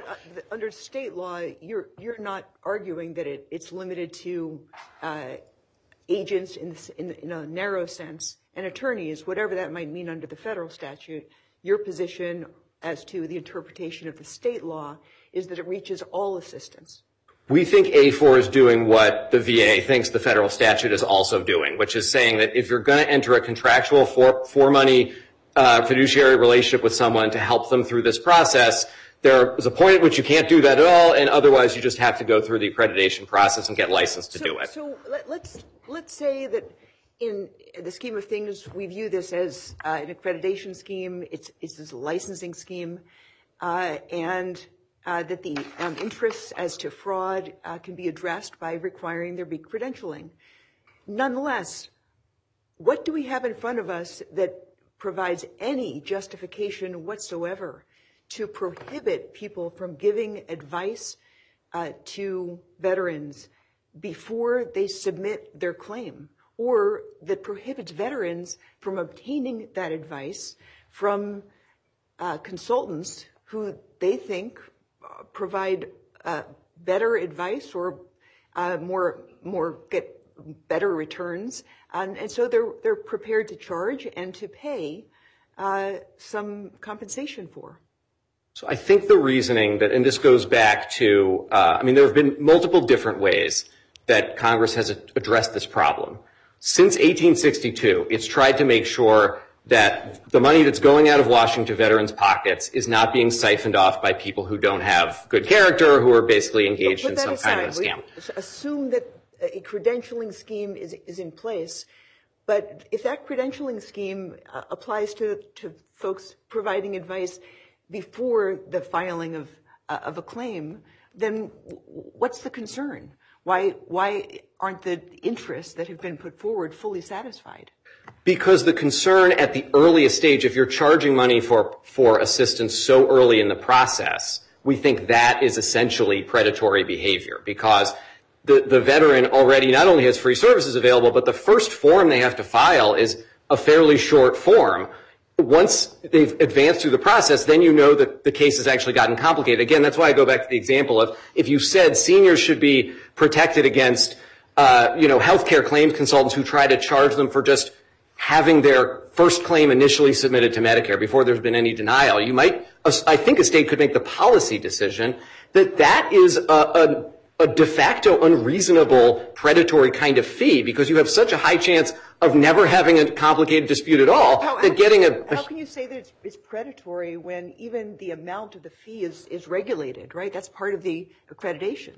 under state law, you're you're not arguing that it, it's limited to uh, agents in, this, in in a narrow sense and attorneys, whatever that might mean under the federal statute. Your position as to the interpretation of the state law is that it reaches all assistance. We think A four is doing what the V A thinks the federal statute is also doing, which is saying that if you're going to enter a contractual for for money uh, fiduciary relationship with someone to help them through this process, there is a point at which you can't do that at all, and otherwise you just have to go through the accreditation process and get licensed to so, do it. So let, let's let's say that in the scheme of things, we view this as uh, an accreditation scheme. It's it's a licensing scheme, uh, and uh, that the um, interests as to fraud uh, can be addressed by requiring there be credentialing. Nonetheless, what do we have in front of us that provides any justification whatsoever to prohibit people from giving advice uh, to veterans before they submit their claim, or that prohibits veterans from obtaining that advice from uh, consultants who they think uh, provide uh, better advice or uh, more more get better returns, and, and so they're they're prepared to charge and to pay uh, some compensation for. So I think the reasoning that, and this goes back to, uh, I mean, there have been multiple different ways that Congress has addressed this problem. Since eighteen sixty-two, it's tried to make sure that the money that's going out of Washington to veterans' pockets is not being siphoned off by people who don't have good character or who are basically engaged in some kind of a scam. Assume that a credentialing scheme is, is in place, but if that credentialing scheme uh, applies to, to folks providing advice before the filing of, uh, of a claim, then what's the concern? Why, why aren't the interests that have been put forward fully satisfied? Because the concern at the earliest stage, if you're charging money for, for assistance so early in the process, we think that is essentially predatory behavior, because the, the veteran already not only has free services available, but the first form they have to file is a fairly short form. Once they've advanced through the process, then you know that the case has actually gotten complicated. Again, that's why I go back to the example of if you said seniors should be protected against, uh, you know, healthcare claims consultants who try to charge them for just having their first claim initially submitted to Medicare before there's been any denial, you might, I think a state could make the policy decision that that is a, a, a de facto unreasonable predatory kind of fee, because you have such a high chance of never having a complicated dispute at all how, that how getting a, a... How can you say that it's, it's predatory when even the amount of the fee is, is regulated, right? That's part of the accreditation.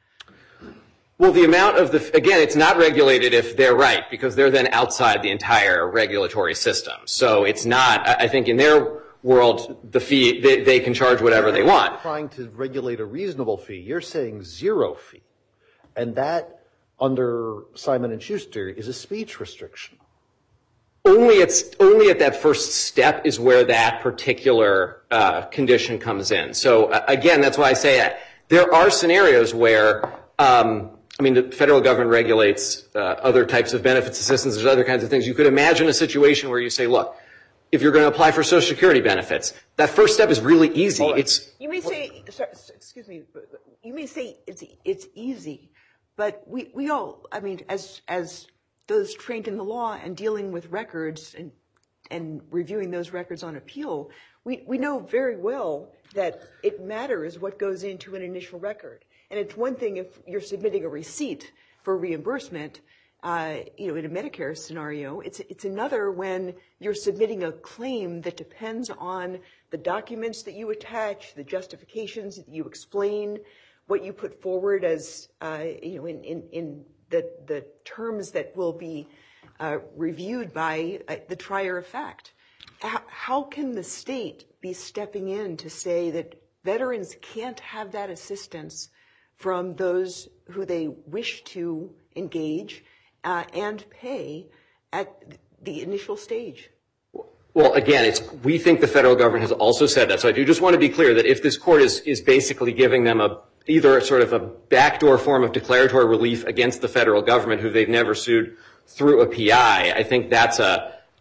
Well, the amount of the, again, it's not regulated if they're right, because they're then outside the entire regulatory system. So it's not, I think in their world, the fee, they, they can charge whatever they want. Trying to regulate a reasonable fee. You're saying zero fee. And that, under Simon and Schuster, is a speech restriction. Only it's only at that first step is where that particular uh, condition comes in. So uh, again, that's why I say uh, there are scenarios where, um, I mean, the federal government regulates uh, other types of benefits assistance. There's other kinds of things. You could imagine a situation where you say, look, if you're going to apply for Social Security benefits, that first step is really easy. Well, it's you may say, sorry, excuse me, you may say it's it's easy, but we we all, I mean, as as those trained in the law and dealing with records and and reviewing those records on appeal, we we know very well that it matters what goes into an initial record. And it's one thing if you're submitting a receipt for reimbursement, uh, you know, in a Medicare scenario. It's it's another when you're submitting a claim that depends on the documents that you attach, the justifications that you explain, what you put forward as, uh, you know, in, in, in the, the terms that will be uh, reviewed by uh, the trier of fact. How, how can the state be stepping in to say that veterans can't have that assistance from those who they wish to engage uh, and pay at the initial stage? Well, again, it's, we think the federal government has also said that. So I do just want to be clear that if this court is, is basically giving them a, either sort of a backdoor form of declaratory relief against the federal government who they've never sued through a P I, I think that's a,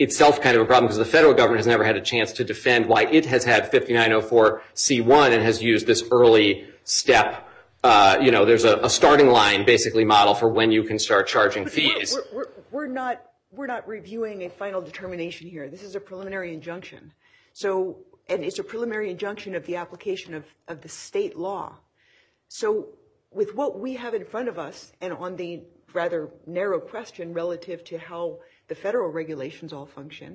itself kind of a problem because the federal government has never had a chance to defend why it has had fifty-nine oh four C one and has used this early step. Uh, you know, there's a, a starting line basically model for when you can start charging fees. We're, we're, we're not we're not reviewing a final determination here. This is a preliminary injunction. So, and it's a preliminary injunction of the application of, of the state law. So with what we have in front of us and on the rather narrow question relative to how the federal regulations all function,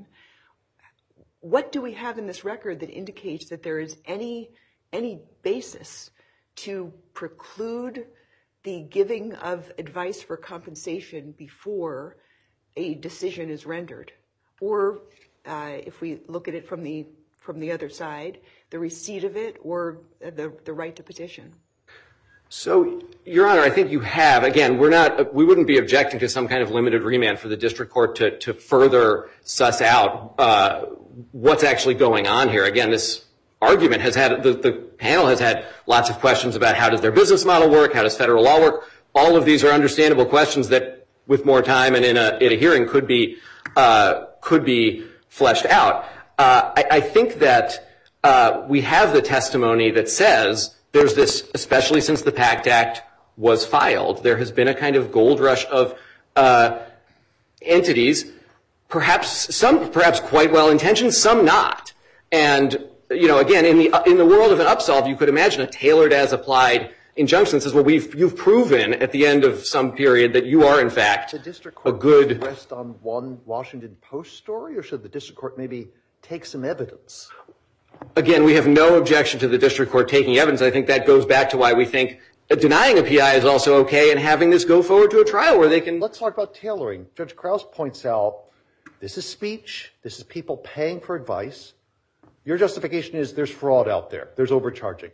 what do we have in this record that indicates that there is any any basis to preclude the giving of advice for compensation before a decision is rendered? Or uh, if we look at it from the from the other side, the receipt of it or the, the right to petition? So, Your Honor, I think you have. Again, we're not, we wouldn't be objecting to some kind of limited remand for the district court to, to further suss out uh, what's actually going on here. Again, this argument has had, the, the panel has had lots of questions about how does their business model work, how does federal law work. All of these are understandable questions that, with more time and in a, in a hearing, could be uh, could be fleshed out. Uh, I, I think that uh, we have the testimony that says there's this, especially since the PACT Act was filed, there has been a kind of gold rush of uh, entities, perhaps some perhaps quite well-intentioned, some not. And, you know, again, in the in the world of an upsolve, you could imagine a tailored as applied injunction that says, well, we've you've proven at the end of some period that you are in fact the district court a good rest on one Washington Post story, or should the district court maybe take some evidence? Again, we have no objection to the district court taking evidence. I think that goes back to why we think denying a P I is also okay and having this go forward to a trial where they can. Let's talk about tailoring. Judge Krause points out this is speech. This is people paying for advice. Your justification is there's fraud out there. There's overcharging.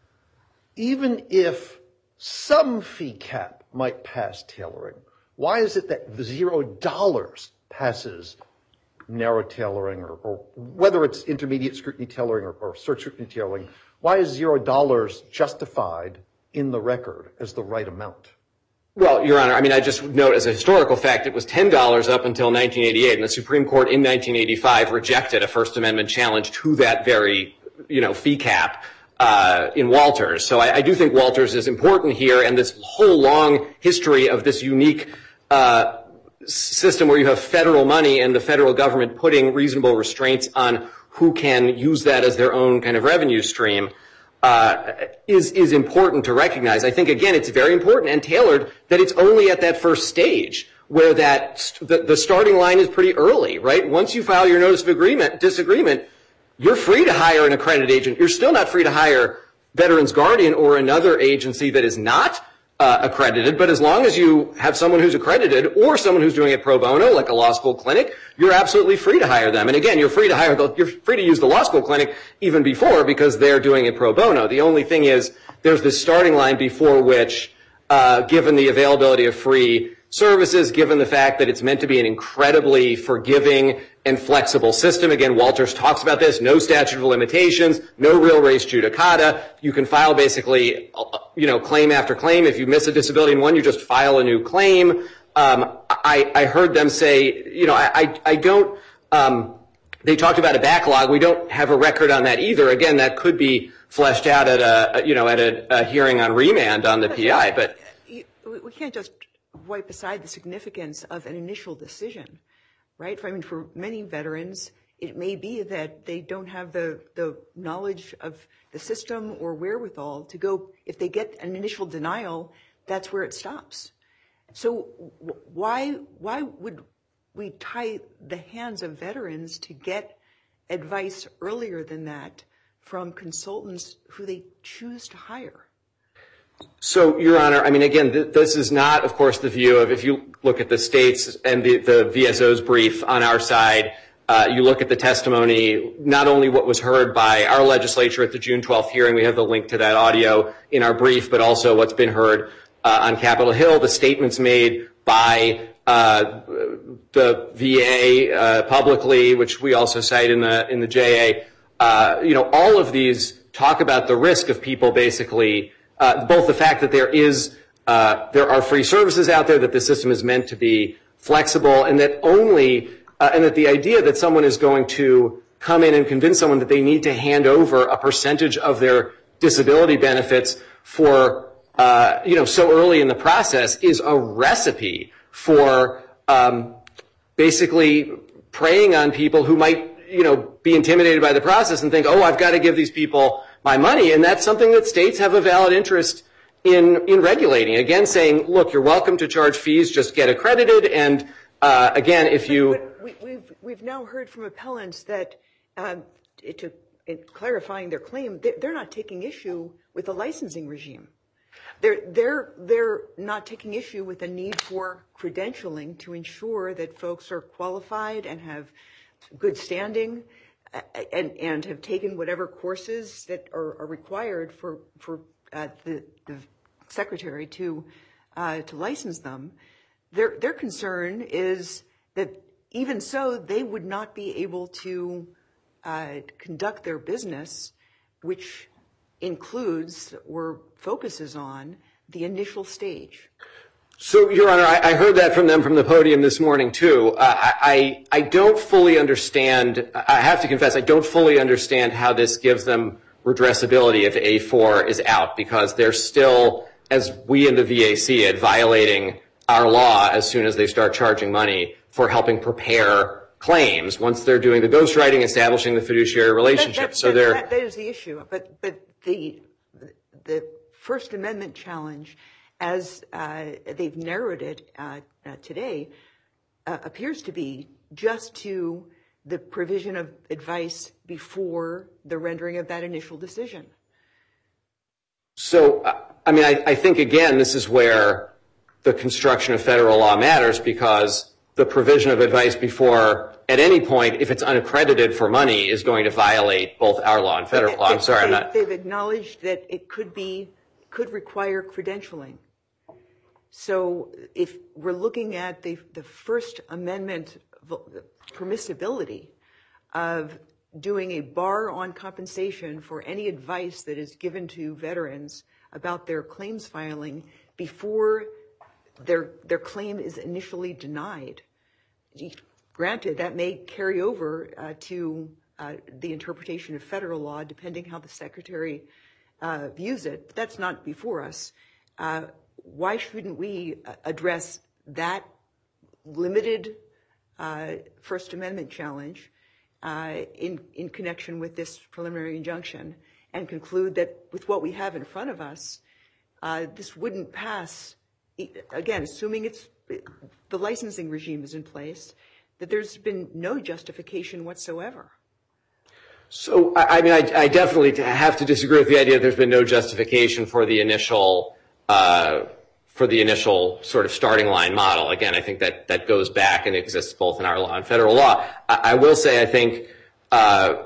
Even if some fee cap might pass tailoring, why is it that zero dollars passes narrow tailoring, or, or whether it's intermediate scrutiny tailoring or, or search scrutiny tailoring, why is zero dollars justified in the record as the right amount? Well, Your Honor, I mean, I just note as a historical fact, it was ten dollars up until nineteen eighty-eight, and the Supreme Court in nineteen eighty-five rejected a First Amendment challenge to that very, you know, fee cap uh, in Walters. So I, I do think Walters is important here, and this whole long history of this unique uh system where you have federal money and the federal government putting reasonable restraints on who can use that as their own kind of revenue stream uh, is is important to recognize. I think, again, it's very important and tailored that it's only at that first stage where that the, the starting line is pretty early, right? Once you file your notice of agreement, disagreement, you're free to hire an accredited agent. You're still not free to hire Veterans Guardian or another agency that is not Uh, accredited, but as long as you have someone who's accredited or someone who's doing it pro bono, like a law school clinic, you're absolutely free to hire them. And again, you're free to hire the, you're free to use the law school clinic even before because they're doing it pro bono. The only thing is there's this starting line before which, uh, given the availability of free services, given the fact that it's meant to be an incredibly forgiving and flexible system. Again, Walters talks about this, no statute of limitations, no real res judicata. You can file basically, you know, claim after claim. If you miss a disability in one, you just file a new claim. Um, I, I heard them say, you know, I, I, I don't, um, they talked about a backlog. We don't have a record on that either. Again, that could be fleshed out at a, you know, at a, a hearing on remand on the P I, but. We can't just wipe aside the significance of an initial decision, right? I mean, for many veterans, it may be that they don't have the, the knowledge of the system or wherewithal to go, if they get an initial denial, that's where it stops. So why, why would we tie the hands of veterans to get advice earlier than that from consultants who they choose to hire? So, Your Honor, I mean, again, th- this is not, of course, the view of, if you look at the states and the, the V S O's brief on our side, uh, you look at the testimony, not only what was heard by our legislature at the June twelfth hearing, we have the link to that audio in our brief, but also what's been heard uh, on Capitol Hill, the statements made by uh, the V A uh, publicly, which we also cite in the in the J A. Uh, you know, all of these talk about the risk of people basically. Uh, both the fact that there is, uh, there are free services out there, that the system is meant to be flexible, and that only uh, and that the idea that someone is going to come in and convince someone that they need to hand over a percentage of their disability benefits for, uh, you know, so early in the process is a recipe for um, basically preying on people who might, you know, be intimidated by the process and think, oh, I've got to give these people my money. And that's something that states have a valid interest in, in regulating. Again, saying, look, you're welcome to charge fees, just get accredited. And uh, again, if you... But we, we've, we've now heard from appellants that, um, to in clarifying their claim, they're not taking issue with the licensing regime. They're, they're, they're not taking issue with the need for credentialing to ensure that folks are qualified and have good standing and, and have taken whatever courses that are, are required for, for uh, the, the secretary to, uh, to license them. Their, their concern is that even so, they would not be able to uh, conduct their business, which includes or focuses on the initial stage. So, Your Honor, I, I heard that from them from the podium this morning, too. Uh, I, I don't fully understand, I have to confess, I don't fully understand how this gives them redressability if A four is out, because they're still, as we in the V A see it, violating our law as soon as they start charging money for helping prepare claims once they're doing the ghostwriting, establishing the fiduciary relationship. That, that, so they're that, that is the issue. But but the the First Amendment challenge, as uh, they've narrowed it uh, uh, today, uh, appears to be just to the provision of advice before the rendering of that initial decision. So, I mean, I, I think, again, this is where the construction of federal law matters, because the provision of advice before, at any point, if it's unaccredited for money, is going to violate both our law and federal they, law. I'm sorry, they, I'm not. They've acknowledged that it could be, could require credentialing. So if we're looking at the, the First Amendment permissibility of doing a bar on compensation for any advice that is given to veterans about their claims filing before their their claim is initially denied. Granted, that may carry over uh, to uh, the interpretation of federal law, depending how the secretary uh, views it. But that's not before us. Uh, why shouldn't we address that limited uh, First Amendment challenge uh, in in connection with this preliminary injunction and conclude that with what we have in front of us, uh, this wouldn't pass? Again, assuming it's the licensing regime is in place, that there's been no justification whatsoever. So, I mean, I, I definitely have to disagree with the idea that there's been no justification for the initial, uh, for the initial sort of starting line model. Again, I think that that goes back and exists both in our law and federal law. I, I will say, I think, uh,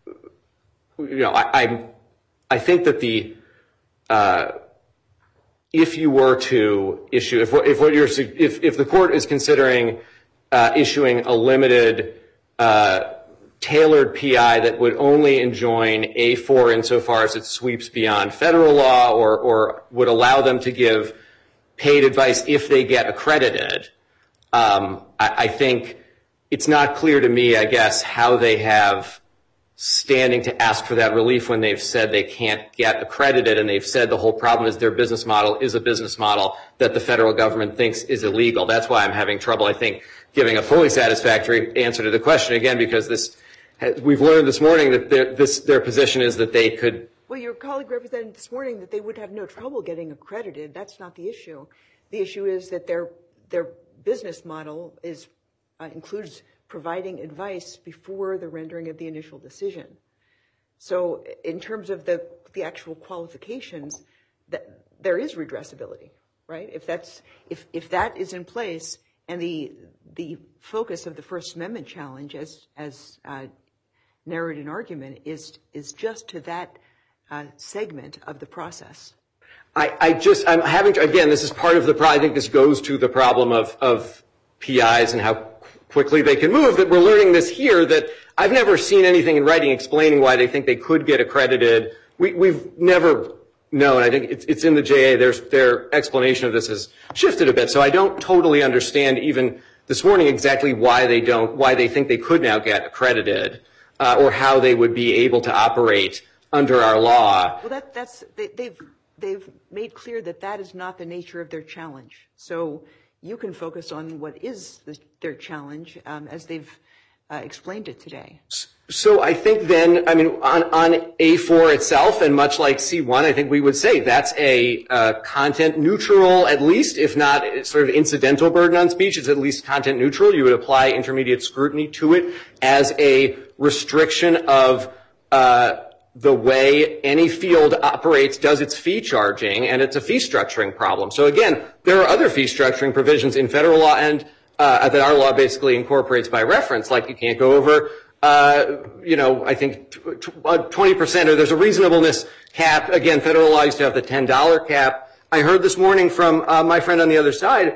you know, I, I, I think that the, uh, if you were to issue, if what, if what you're, if, if the court is considering uh, issuing a limited, uh, tailored P I that would only enjoin A four insofar as it sweeps beyond federal law, or, or would allow them to give paid advice if they get accredited, um, I, I think it's not clear to me, I guess, how they have standing to ask for that relief when they've said they can't get accredited, and they've said the whole problem is their business model is a business model that the federal government thinks is illegal. That's why I'm having trouble, I think, giving a fully satisfactory answer to the question, again, because this, we've learned this morning that their, this, their position is that they could. Well, your colleague represented this morning that they would have no trouble getting accredited. That's not the issue. The issue is that their, their business model is, uh, includes providing advice before the rendering of the initial decision. So in terms of the, the actual qualifications, that there is redressability, right? If that's, if, if that is in place, and the, the focus of the First Amendment challenge, as, as, uh, narrowed in argument, is, is just to that, uh, segment of the process. I, I just, I'm having to, again, this is part of the problem. I think this goes to the problem of, of P Is and how quickly they can move, that we're learning this here, that I've never seen anything in writing explaining why they think they could get accredited. We, we've never known. I think it's, it's in the J A. There's, their explanation of this has shifted a bit. So I don't totally understand even this morning exactly why they don't, why they think they could now get accredited, uh, or how they would be able to operate under our law. Well, that, that's, they, they've, they've made clear that that is not the nature of their challenge. So you can focus on what is the, their challenge, um, as they've uh, explained it today. So I think then, I mean, on, on A four itself, and much like C one, I think we would say that's a uh, content neutral, at least, if not sort of incidental burden on speech. It's at least content neutral. You would apply intermediate scrutiny to it as a restriction of uh, the way any field operates, does its fee charging, and it's a fee structuring problem. So again, there are other fee structuring provisions in federal law and uh, that our law basically incorporates by reference, like you can't go over Uh, you know, I think twenty percent, or there's a reasonableness cap. Again, federal law used to have the ten dollar cap. I heard this morning from uh, my friend on the other side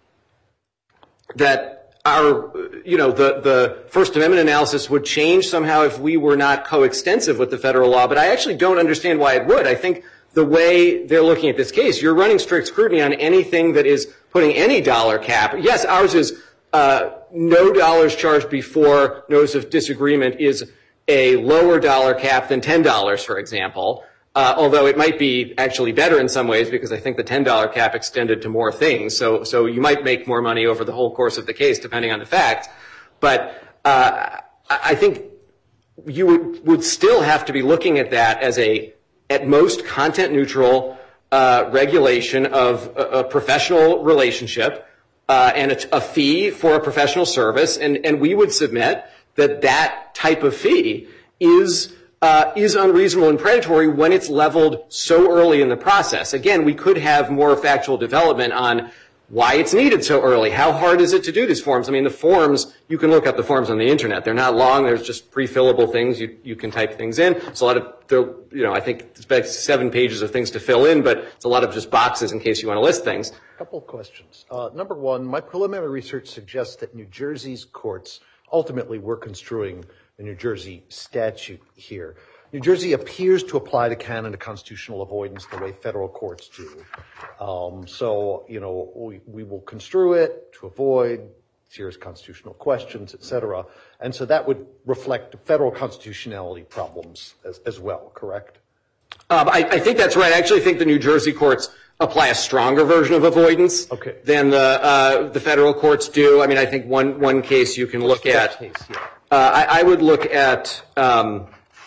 that our, you know, the, the First Amendment analysis would change somehow if we were not coextensive with the federal law, but I actually don't understand why it would. I think the way they're looking at this case, you're running strict scrutiny on anything that is putting any dollar cap. Yes, ours is Uh, no dollars charged before notice of disagreement is a lower dollar cap than ten dollars, for example, uh, although it might be actually better in some ways because I think the ten dollar cap extended to more things. So, so you might make more money over the whole course of the case, depending on the facts. But uh, I think you would, would still have to be looking at that as a, at most, content-neutral uh, regulation of a, a professional relationship. Uh, and a, a fee for a professional service, and, and we would submit that that type of fee is uh, is unreasonable and predatory when it's leveled so early in the process. Again, we could have more factual development on why it's needed so early. How hard is it to do these forms? I mean, the forms, you can look up the forms on the internet. They're not long. There's just pre-fillable things. You, you can type things in. It's a lot of, you know, I think it's about seven pages of things to fill in, but it's a lot of just boxes in case you want to list things. A couple of questions. Uh, number one, my preliminary research suggests that New Jersey's courts ultimately were construing the New Jersey statute here. New Jersey appears to apply the canon of constitutional avoidance the way federal courts do. Um, so, you know, we, we will construe it to avoid serious constitutional questions, et cetera. And so that would reflect federal constitutionality problems as, as well, correct? Um, I, I think that's right. I actually think the New Jersey courts apply a stronger version of avoidance okay. than the uh, the federal courts do. I mean, I think one one case you can look at. Case, yeah. uh, I, I would look at um,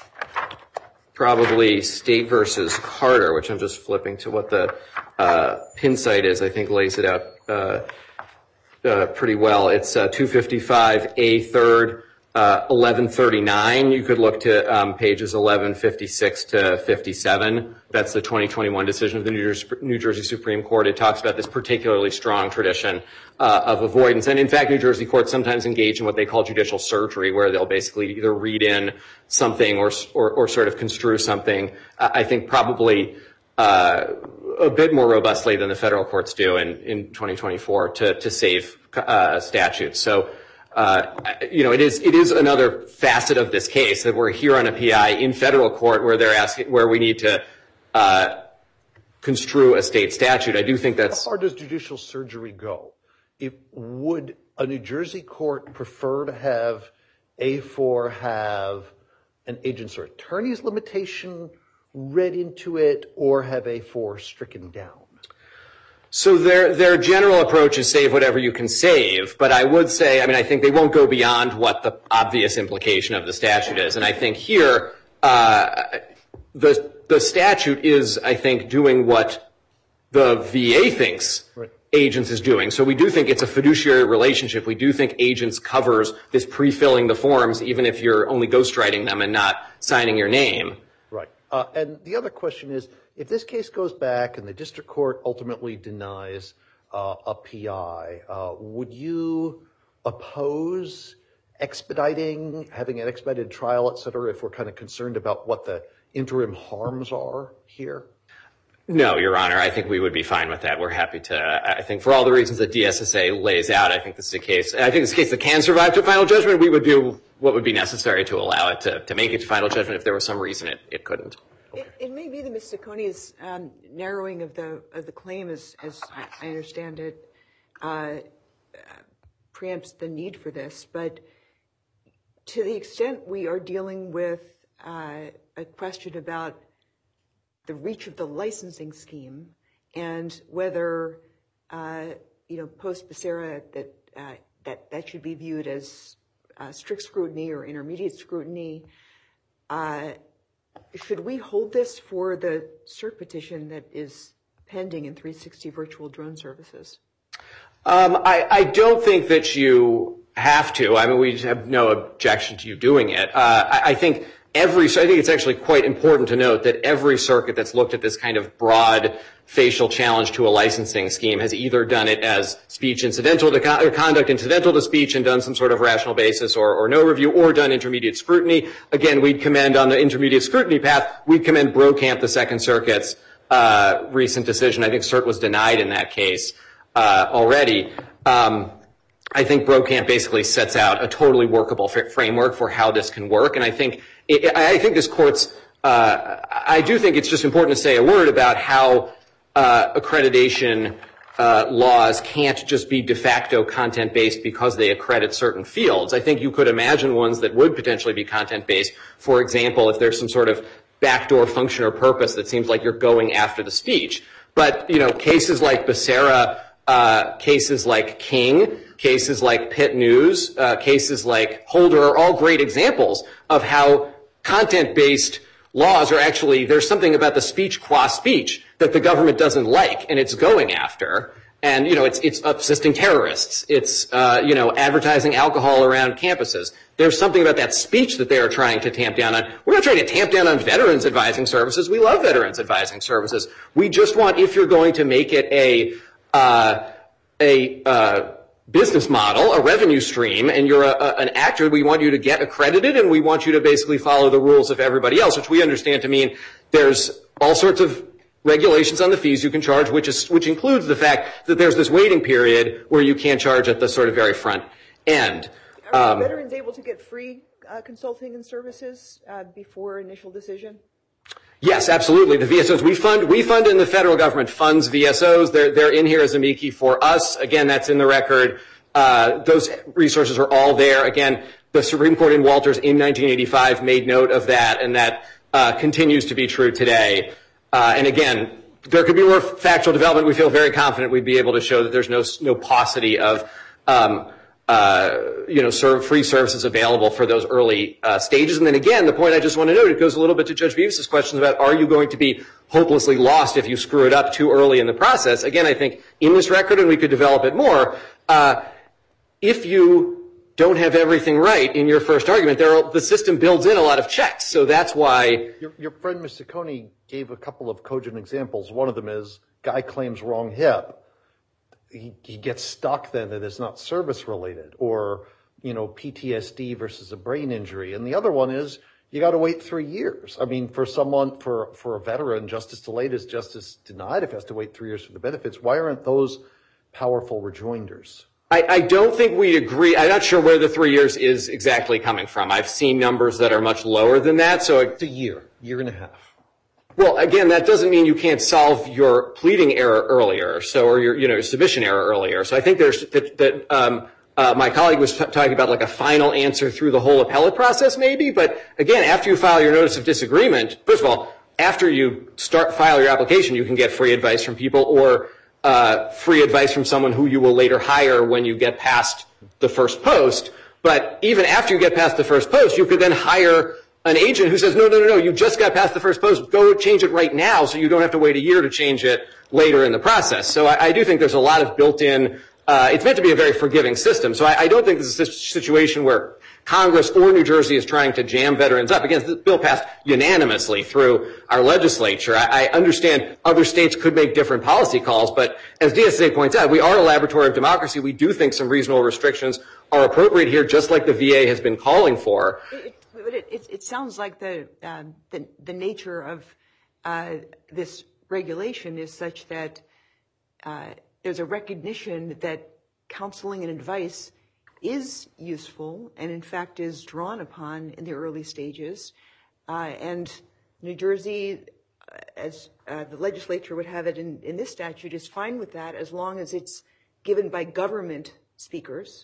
probably State versus Carter, which I'm just flipping to what the uh, pin site is. I think lays it out uh, uh, pretty well. It's uh, two fifty-five A third. Uh, eleven thirty-nine, you could look to um, pages eleven fifty-six to fifty-seven. That's the twenty twenty-one decision of the New Jersey, New Jersey Supreme Court. It talks about this particularly strong tradition uh, of avoidance. And in fact, New Jersey courts sometimes engage in what they call judicial surgery, where they'll basically either read in something or or, or sort of construe something, uh, I think probably uh, a bit more robustly than the federal courts do in, in twenty twenty-four to, to save uh, statutes. So Uh, you know, it is it is another facet of this case that we're here on a P I in federal court where they're asking where we need to uh, construe a state statute. I do think that's. How far does judicial surgery go? If would a New Jersey court prefer to have A four have an agent's or attorney's limitation read into it, or have A four stricken down? So their their general approach is save whatever you can save, but I would say, I mean, I think they won't go beyond what the obvious implication of the statute is. And I think here, uh, the the statute is, I think, doing what the V A thinks right. agents is doing. So we do think it's a fiduciary relationship. We do think agents covers this pre-filling the forms, even if you're only ghostwriting them and not signing your name. Right. Uh, and the other question is, if this case goes back and the district court ultimately denies uh, a P I, uh, would you oppose expediting, having an expedited trial, et cetera, if we're kind of concerned about what the interim harms are here? No, Your Honor. I think we would be fine with that. We're happy to. I think for all the reasons that D S S A lays out, I think this is a case. I think this is a case that can survive to final judgment. We would do what would be necessary to allow it to, to make it to final judgment if there was some reason it, it couldn't. It, it may be that Miz Cicconi's um, narrowing of the of the claim, as as I understand it, uh, preempts the need for this, but to the extent we are dealing with uh, a question about the reach of the licensing scheme and whether, uh, you know, post-Becerra that, uh, that that should be viewed as uh, strict scrutiny or intermediate scrutiny, uh, should we hold this for the cert petition that is pending in three sixty virtual drone services? Um, I, I don't think that you have to. I mean, we have no objection to you doing it. Uh, I, I think every, so I think it's actually quite important to note that every circuit that's looked at this kind of broad facial challenge to a licensing scheme has either done it as speech incidental to con- or conduct incidental to speech and done some sort of rational basis or, or no review, or done intermediate scrutiny. Again, we'd commend on the intermediate scrutiny path, we'd commend Brokamp, the Second Circuit's uh, recent decision. I think cert was denied in that case uh, already. Um, I think Brokamp basically sets out a totally workable f- framework for how this can work, and I think it, I think this court's. Uh, I do think it's just important to say a word about how uh, accreditation uh, laws can't just be de facto content-based because they accredit certain fields. I think you could imagine ones that would potentially be content-based. For example, if there's some sort of backdoor function or purpose that seems like you're going after the speech. But you know, cases like Becerra, uh, cases like King, cases like Pitt News, uh, cases like Holder are all great examples of how content-based laws are actually, there's something about the speech qua speech that the government doesn't like and it's going after. And, you know, it's, it's assisting terrorists. It's, uh, you know, advertising alcohol around campuses. There's something about that speech that they are trying to tamp down on. We're not trying to tamp down on veterans advising services. We love veterans advising services. We just want, if you're going to make it a, uh, a, uh, business model, a revenue stream, and you're a, a, an actor, we want you to get accredited and we want you to basically follow the rules of everybody else, which we understand to mean there's all sorts of regulations on the fees you can charge, which is, which includes the fact that there's this waiting period where you can't charge at the sort of very front end. Are Um, veterans able to get free uh, consulting and services uh, before initial decision? Yes, absolutely. The V S Os we fund, we fund, and the federal government funds V S Os. They're they're in here as amici for us. Again, that's in the record. Uh, those resources are all there. Again, the Supreme Court in Walters in nineteen eighty-five made note of that, and that uh, continues to be true today. Uh, and again, there could be more factual development. We feel very confident we'd be able to show that there's no no paucity of um, uh, you know, serve free services available for those early uh, stages. And then again, the point I just want to note, it goes a little bit to Judge Beavis's questions about, are you going to be hopelessly lost if you screw it up too early in the process? Again, I think in this record, and we could develop it more, uh, if you don't have everything right in your first argument, there are, the system builds in a lot of checks. So that's why. Your, your friend, Mister Coney, gave a couple of cogent examples. One of them is guy claims wrong hip. He, he gets stuck then that it's not service related, or, you know, P T S D versus a brain injury. And the other one is you got to wait three years. I mean, for someone, for, for a veteran, justice delayed is justice denied if he has to wait three years for the benefits. Why aren't those powerful rejoinders? I, I don't think we agree. I'm not sure where the three years is exactly coming from. I've seen numbers that are much lower than that. So It's a year, year and a half. Well, again, that doesn't mean you can't solve your pleading error earlier, so, or your, you know, submission error earlier. So I think there's, that, that um, uh, my colleague was t- talking about like a final answer through the whole appellate process maybe, but again, after you file your notice of disagreement, first of all, after you start, file your application, you can get free advice from people, or uh, free advice from someone who you will later hire when you get past the first post. But even after you get past the first post, you could then hire an agent who says, no, no, no, no, you just got past the first post, go change it right now so you don't have to wait a year to change it later in the process. So I, I do think there's a lot of built-in, uh, it's meant to be a very forgiving system. So I, I don't think this is a situation where Congress or New Jersey is trying to jam veterans up. Again, this bill passed unanimously through our legislature. I, I understand other states could make different policy calls, but as D S A points out, we are a laboratory of democracy. We do think some reasonable restrictions are appropriate here, just like the V A has been calling for. It, But it, it, it sounds like the, uh, the the nature of uh, this regulation is such that uh, there's a recognition that counseling and advice is useful and, in fact, is drawn upon in the early stages. Uh, and New Jersey, as uh, the legislature would have it in, in this statute, is fine with that as long as it's given by government speakers.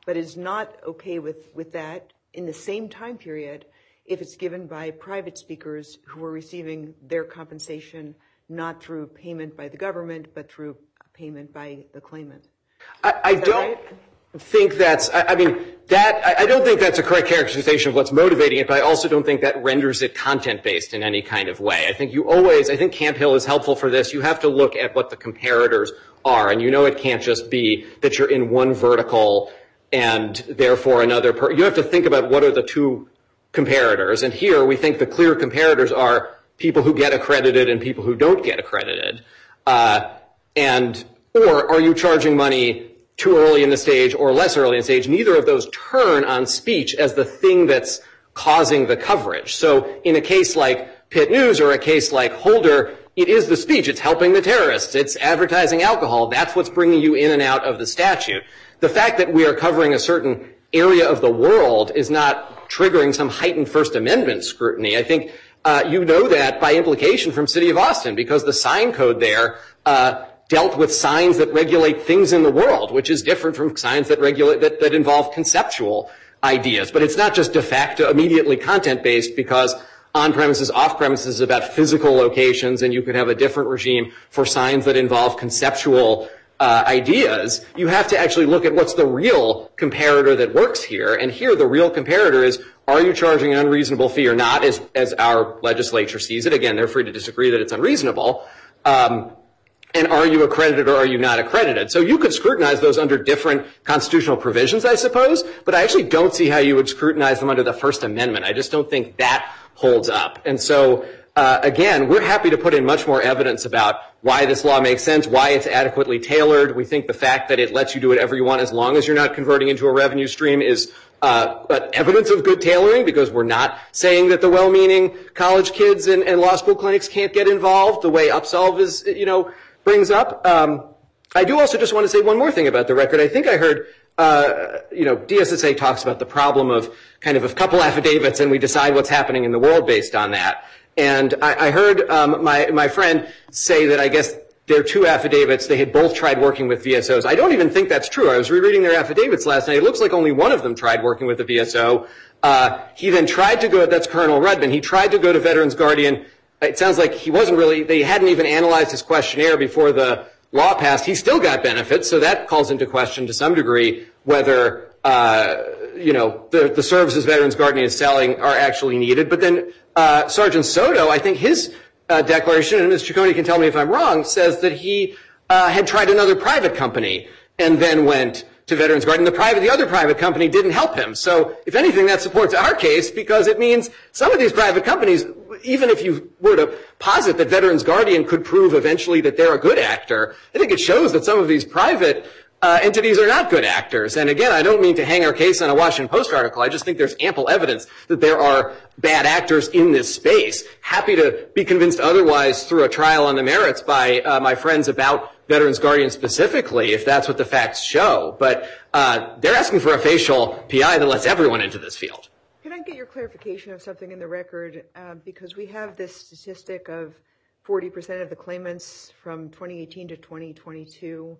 but is not okay with, with that in the same time period if it's given by private speakers who are receiving their compensation not through payment by the government, but through payment by the claimant. I, I don't right? think that's, I, I mean, that, I, I don't think that's a correct characterization of what's motivating it, but I also don't think that renders it content-based in any kind of way. I think you always, I think Camp Hill is helpful for this. You have to look at what the comparators are, and you know it can't just be that you're in one vertical and therefore another, per, you have to think about what are the two comparators, and here we think the clear comparators are people who get accredited and people who don't get accredited. Uh, and, or are you charging money too early in the stage or less early in the stage? Neither of those turn on speech as the thing that's causing the coverage. So in a case like Pitt News or a case like Holder, it is the speech. It's helping the terrorists. It's advertising alcohol. That's what's bringing you in and out of the statute. The fact that we are covering a certain area of the world is not triggering some heightened First Amendment scrutiny. I think uh, you know that by implication from City of Austin, because the sign code there uh, dealt with signs that regulate things in the world, which is different from signs that regulate that, that involve conceptual ideas. But it's not just de facto immediately content-based, because on-premises, off-premises is about physical locations, and you could have a different regime for signs that involve conceptual uh, ideas. You have to actually look at what's the real comparator that works here. And here the real comparator is, are you charging an unreasonable fee or not, as, as our legislature sees it? Again, they're free to disagree that it's unreasonable. Um, And are you accredited or are you not accredited? So you could scrutinize those under different constitutional provisions, I suppose, but I actually don't see how you would scrutinize them under the First Amendment. I just don't think that holds up. And so, uh, again, we're happy to put in much more evidence about why this law makes sense, why it's adequately tailored. We think the fact that it lets you do whatever you want as long as you're not converting into a revenue stream is uh, evidence of good tailoring, because we're not saying that the well-meaning college kids and, and law school clinics can't get involved the way Upsolve is, you know, brings up. Um, I do also just want to say one more thing about the record. I think I heard, uh, you know, D S S A talks about the problem of kind of a couple affidavits and we decide what's happening in the world based on that. And I, I heard um, my my friend say that I guess their two affidavits, they had both tried working with V S Os. I don't even think that's true. I was rereading their affidavits last night. It looks like only one of them tried working with the V S O. Uh, he then tried to go, that's Colonel Rudman, he tried to go to Veterans Guardian. It sounds like he wasn't really, they hadn't even analyzed his questionnaire before the law passed. He still got benefits, so that calls into question to some degree whether, uh, you know, the, the services Veterans Guardian is selling are actually needed. But then uh, Sergeant Soto, I think his uh, declaration, and Miz Ciccone can tell me if I'm wrong, says that he uh, had tried another private company and then went to Veterans Guardian. The private, the other private company didn't help him. So if anything, that supports our case, because it means some of these private companies, even if you were to posit that Veterans Guardian could prove eventually that they're a good actor, I think it shows that some of these private uh, entities are not good actors. And again, I don't mean to hang our case on a Washington Post article. I just think there's ample evidence that there are bad actors in this space. Happy to be convinced otherwise through a trial on the merits by uh, my friends about Veterans Guardian specifically, if that's what the facts show. But uh, they're asking for a facial P I that lets everyone into this field. Can I get your clarification of something in the record? Uh, because we have this statistic of forty percent of the claimants from twenty eighteen to twenty twenty-two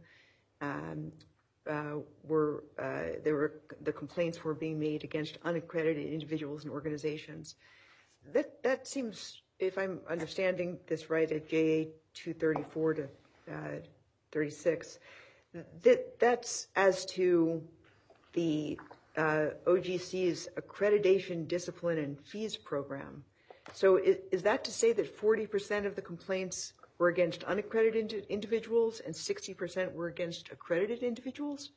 um, uh, were, uh, there were, the complaints were being made against unaccredited individuals and organizations. That, that seems, if I'm understanding this right, at J A two thirty-four to uh, thirty-six, that, that's as to the Uh, O G C's accreditation, discipline, and fees program. So is, is that to say that forty percent of the complaints were against unaccredited ind- individuals and sixty percent were against accredited individuals?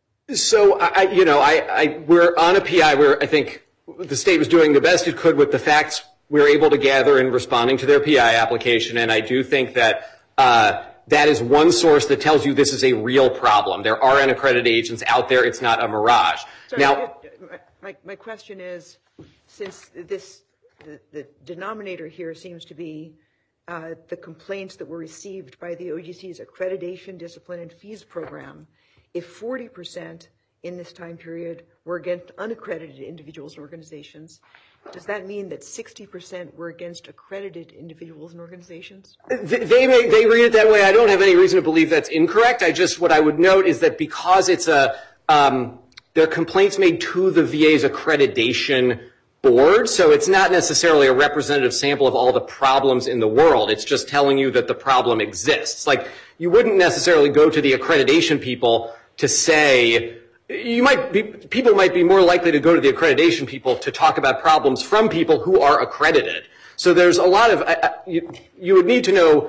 So, I, you know, I, I, we're on a P I where I think the state was doing the best it could with the facts we were able to gather in responding to their P I application, and I do think that uh, that is one source that tells you this is a real problem. There are unaccredited agents out there. It's not a mirage. Sorry, now, my, my question is, since this, the, the denominator here seems to be uh, the complaints that were received by the O G C's accreditation, discipline, and fees program, if forty percent in this time period were against unaccredited individuals and organizations, does that mean that sixty percent were against accredited individuals and organizations? They may, they read it that way. I don't have any reason to believe that's incorrect. I just, what I would note is that because it's a, um, they're complaints made to the V A's accreditation board, so it's not necessarily a representative sample of all the problems in the world. It's just telling you that the problem exists. Like, you wouldn't necessarily go to the accreditation people to say, you might be, people might be more likely to go to the accreditation people to talk about problems from people who are accredited. So there's a lot of, uh, you, you would need to know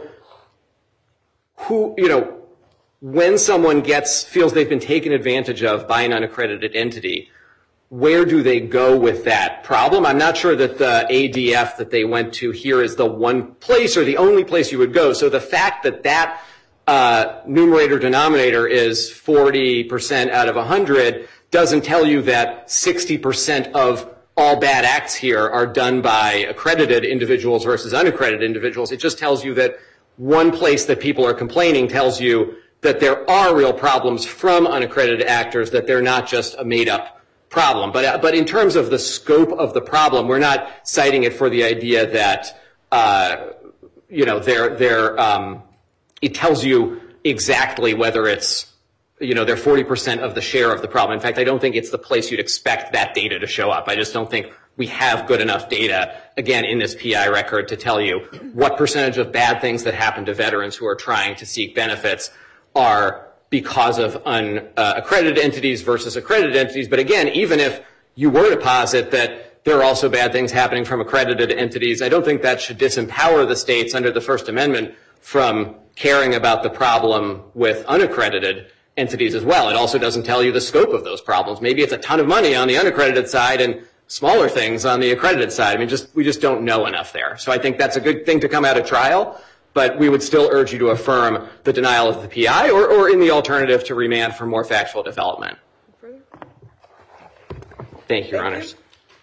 who, you know, when someone gets, feels they've been taken advantage of by an unaccredited entity, where do they go with that problem? I'm not sure that the A D F that they went to here is the one place or the only place you would go. So the fact that that uh, numerator denominator is forty percent out of one hundred doesn't tell you that sixty percent of all bad acts here are done by accredited individuals versus unaccredited individuals. It just tells you that one place that people are complaining tells you that there are real problems from unaccredited actors, that they're not just a made-up problem. But, but in terms of the scope of the problem, we're not citing it for the idea that, uh, you know, they're, they're, um, it tells you exactly whether it's, you know, they're forty percent of the share of the problem. In fact, I don't think it's the place you'd expect that data to show up. I just don't think we have good enough data, again, in this P I record to tell you what percentage of bad things that happen to veterans who are trying to seek benefits are because of unaccredited entities versus accredited entities. But again, even if you were to posit that there are also bad things happening from accredited entities, I don't think that should disempower the states under the First Amendment from caring about the problem with unaccredited entities as well. It also doesn't tell you the scope of those problems. Maybe it's a ton of money on the unaccredited side and smaller things on the accredited side. I mean, just we just don't know enough there. So I think that's a good thing to come out of trial. But we would still urge you to affirm the denial of the P I or, or in the alternative to remand for more factual development. Further? Thank you, Your Thank Honors.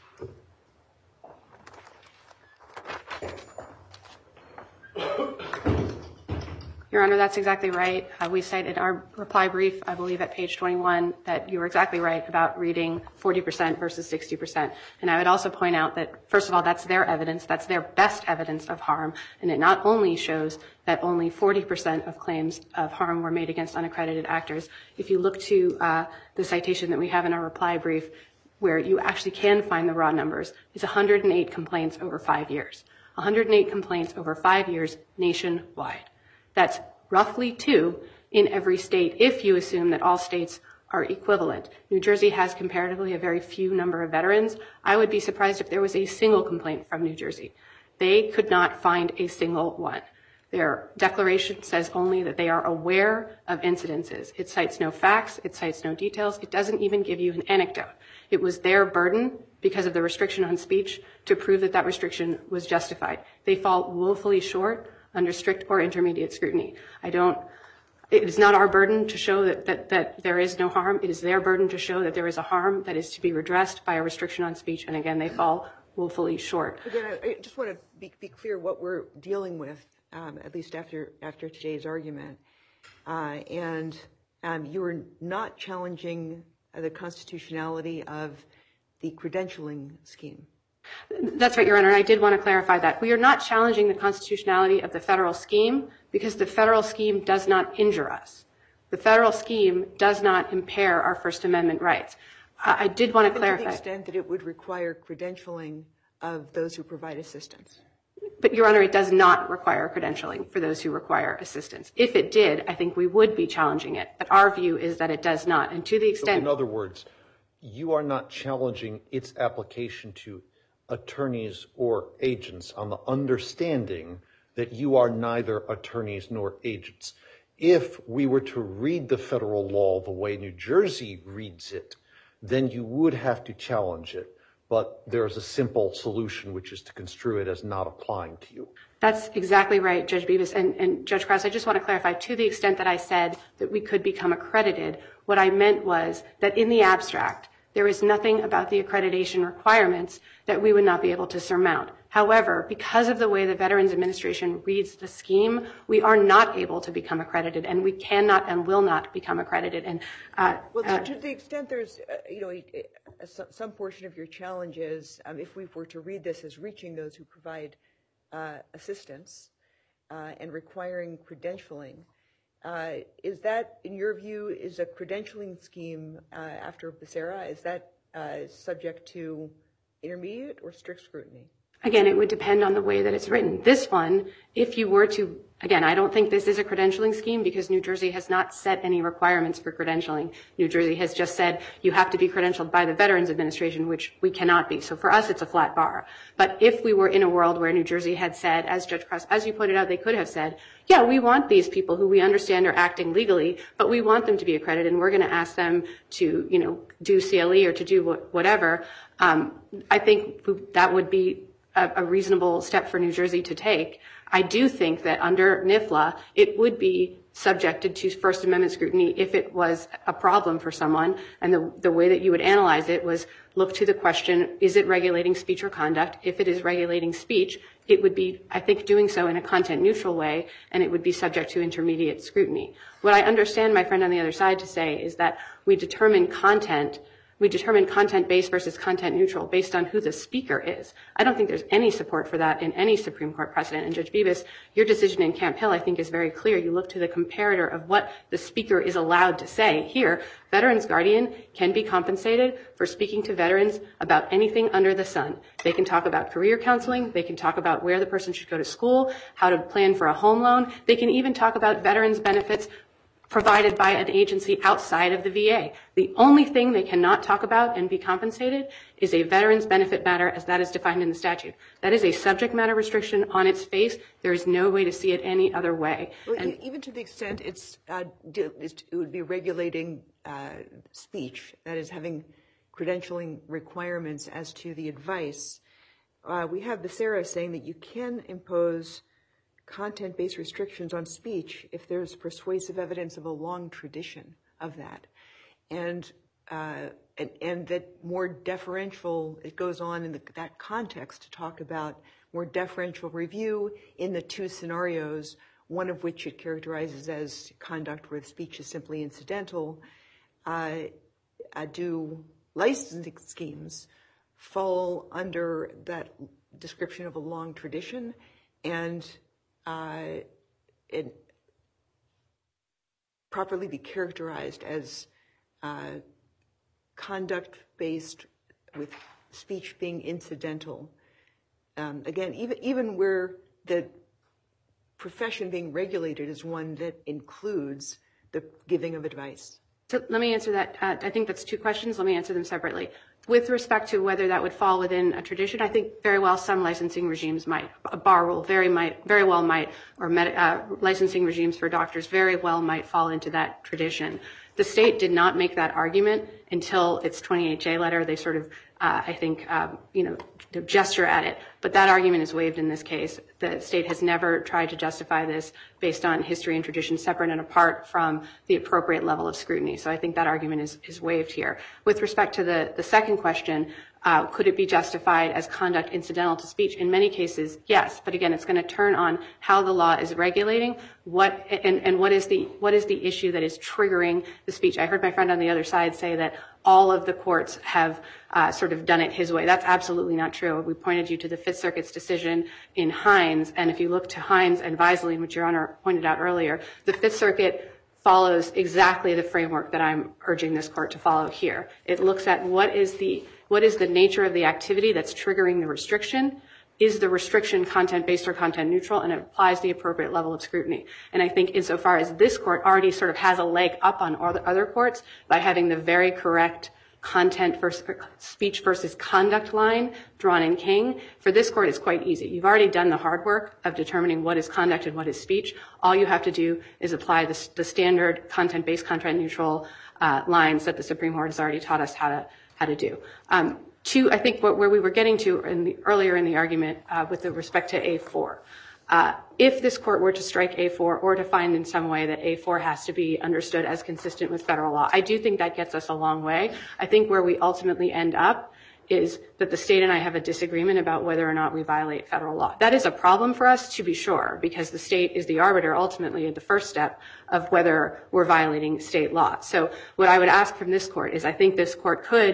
Your Honor, that's exactly right. Uh, we cite in our reply brief, I believe at page twenty-one, that you were exactly right about reading forty percent versus sixty percent. And I would also point out that, first of all, that's their evidence. That's their best evidence of harm. And it not only shows that only forty percent of claims of harm were made against unaccredited actors. If you look to uh, the citation that we have in our reply brief, where you actually can find the raw numbers, it's one hundred eight complaints over five years. one hundred eight complaints over five years nationwide. That's roughly two in every state if you assume that all states are equivalent. New Jersey has comparatively a very few number of veterans. I would be surprised if there was a single complaint from New Jersey. They could not find a single one. Their declaration says only that they are aware of incidences. It cites no facts. It cites no details. It doesn't even give you an anecdote. It was their burden, because of the restriction on speech, to prove that that restriction was justified. They fall woefully short under strict or intermediate scrutiny. I don't, it is not our burden to show that, that, that there is no harm. It is their burden to show that there is a harm that is to be redressed by a restriction on speech. And again, they fall woefully short. Again, I, I just want to be, be clear what we're dealing with, um, at least after, after today's argument. Uh, and um, you are not challenging the constitutionality of the credentialing scheme. That's right, Your Honor. I did want to clarify that. We are not challenging the constitutionality of the federal scheme because the federal scheme does not injure us. The federal scheme does not impair our First Amendment rights. Uh, I did want to clarify. To the extent that it would require credentialing of those who provide assistance. But, Your Honor, it does not require credentialing for those who require assistance. If it did, I think we would be challenging it. But our view is that it does not. And to the extent. So in other words, you are not challenging its application to attorneys or agents on the understanding that you are neither attorneys nor agents. If we were to read the federal law the way New Jersey reads it, then you would have to challenge it. But there's a simple solution, which is to construe it as not applying to you. That's exactly right, Judge Bevis. And, and Judge Krause, I just want to clarify, to the extent that I said that we could become accredited, what I meant was that in the abstract, there is nothing about the accreditation requirements that we would not be able to surmount. However, because of the way the Veterans Administration reads the scheme, we are not able to become accredited, and we cannot and will not become accredited. And uh, well, uh, to the extent there's, uh, you know, a, a, some portion of your challenge is, um, if we were to read this as reaching those who provide uh, assistance uh, and requiring credentialing, uh, is that, in your view, is a credentialing scheme uh, after Becerra, is that uh, subject to intermediate or strict scrutiny? Again, it would depend on the way that it's written. This one, if you were to, again, I don't think this is a credentialing scheme because New Jersey has not set any requirements for credentialing. New Jersey has just said you have to be credentialed by the Veterans Administration, which we cannot be. So for us, it's a flat bar. But if we were in a world where New Jersey had said, as Judge Krause, as you pointed out, they could have said, yeah, we want these people who we understand are acting legally, but we want them to be accredited, and we're going to ask them to, you know, do C L E or to do whatever. Um, I think that would be a, a reasonable step for New Jersey to take. I do think that under NIFLA, it would be subjected to First Amendment scrutiny if it was a problem for someone. And the, the way that you would analyze it was look to the question, is it regulating speech or conduct? If it is regulating speech, it would be, I think, doing so in a content neutral way, and it would be subject to intermediate scrutiny. What I understand my friend on the other side to say is that we determine content We determine content-based versus content-neutral based on who the speaker is. I don't think there's any support for that in any Supreme Court precedent. And Judge Bibas, your decision in Camp Hill, I think, is very clear. You look to the comparator of what the speaker is allowed to say. Here, Veterans Guardian can be compensated for speaking to veterans about anything under the sun. They can talk about career counseling. They can talk about where the person should go to school, how to plan for a home loan. They can even talk about veterans benefits provided by an agency outside of the V A. The only thing they cannot talk about and be compensated is a veterans benefit matter as that is defined in the statute. That is a subject matter restriction on its face. There is no way to see it any other way. Well, and even to the extent it's, uh, it would be regulating uh, speech, that is having credentialing requirements as to the advice. Uh, we have Becerra saying that you can impose content-based restrictions on speech if there's persuasive evidence of a long tradition of that. And uh, and, and that more deferential, it goes on in the, that context to talk about more deferential review in the two scenarios, one of which it characterizes as conduct where speech is simply incidental. Uh, uh, do licensing schemes fall under that description of a long tradition? And Uh, it properly be characterized as uh, conduct-based with speech being incidental. Um, again, even even where the profession being regulated is one that includes the giving of advice. So let me answer that. Uh, I think that's two questions. Let me answer them separately. With respect to whether that would fall within a tradition, I think very well some licensing regimes might. A bar rule very might, very well might, or med- uh, licensing regimes for doctors very well might fall into that tradition. The state did not make that argument until its twenty-eight J letter. They sort of, uh, I think, um, you know, gesture at it. But that argument is waived in this case. The state has never tried to justify this based on history and tradition separate and apart from the appropriate level of scrutiny. So I think that argument is, is waived here. With respect to the, the second question, uh, could it be justified as conduct incidental to speech? In many cases, yes. But again, it's going to turn on how the law is regulating what and, and what is the what is the issue that is triggering the speech. I heard my friend on the other side say that all of the courts have uh, sort of done it his way. That's absolutely not true. We pointed you to the Fifth Circuit's decision in Hines, and if you look to Hines and Visaline, which Your Honor pointed out earlier, the Fifth Circuit follows exactly the framework that I'm urging this court to follow here. It looks at what is the what is the nature of the activity that's triggering the restriction. Is the restriction content-based or content-neutral, and it applies the appropriate level of scrutiny. And I think insofar as this court already sort of has a leg up on other courts by having the very correct content versus speech versus conduct line drawn in King, for this court it's quite easy. You've already done the hard work of determining what is conduct and what is speech. All you have to do is apply the, the standard content-based, content-neutral uh, lines that the Supreme Court has already taught us how to how to do. Um, Two, I think what, where we were getting to in the, earlier in the argument uh, with the respect to A four. Uh, if this court were to strike A four or to find in some way that A four has to be understood as consistent with federal law, I do think that gets us a long way. I think where we ultimately end up is that the state and I have a disagreement about whether or not we violate federal law. That is a problem for us, to be sure, because the state is the arbiter ultimately at the first step of whether we're violating state law. So what I would ask from this court is I think this court could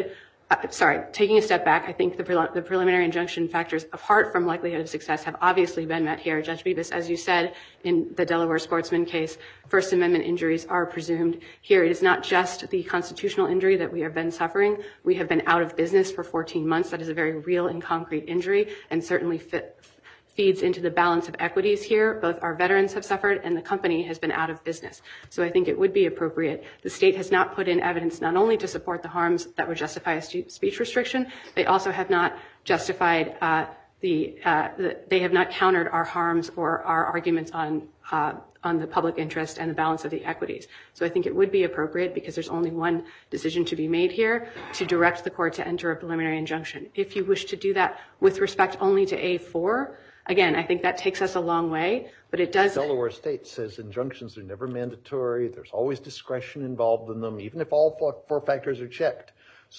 uh, sorry, taking a step back, I think the, pre- the preliminary injunction factors apart from likelihood of success have obviously been met here. Judge Bibas, as you said in the Delaware Sportsman case, First Amendment injuries are presumed. Here it is not just the constitutional injury that we have been suffering. We have been out of business for fourteen months. That is a very real and concrete injury and certainly fit, feeds into the balance of equities here. Both our veterans have suffered and the company has been out of business. So I think it would be appropriate. The state has not put in evidence not only to support the harms that would justify a stu- speech restriction, they also have not justified uh, the, uh, the, they have not countered our harms or our arguments on uh, on the public interest and the balance of the equities. So I think it would be appropriate, because there's only one decision to be made here, to direct the court to enter a preliminary injunction. If you wish to do that with respect only to A four, again, I think that takes us a long way, but it does. Delaware State says injunctions are never mandatory. There's always discretion involved in them, even if all four, four factors are checked.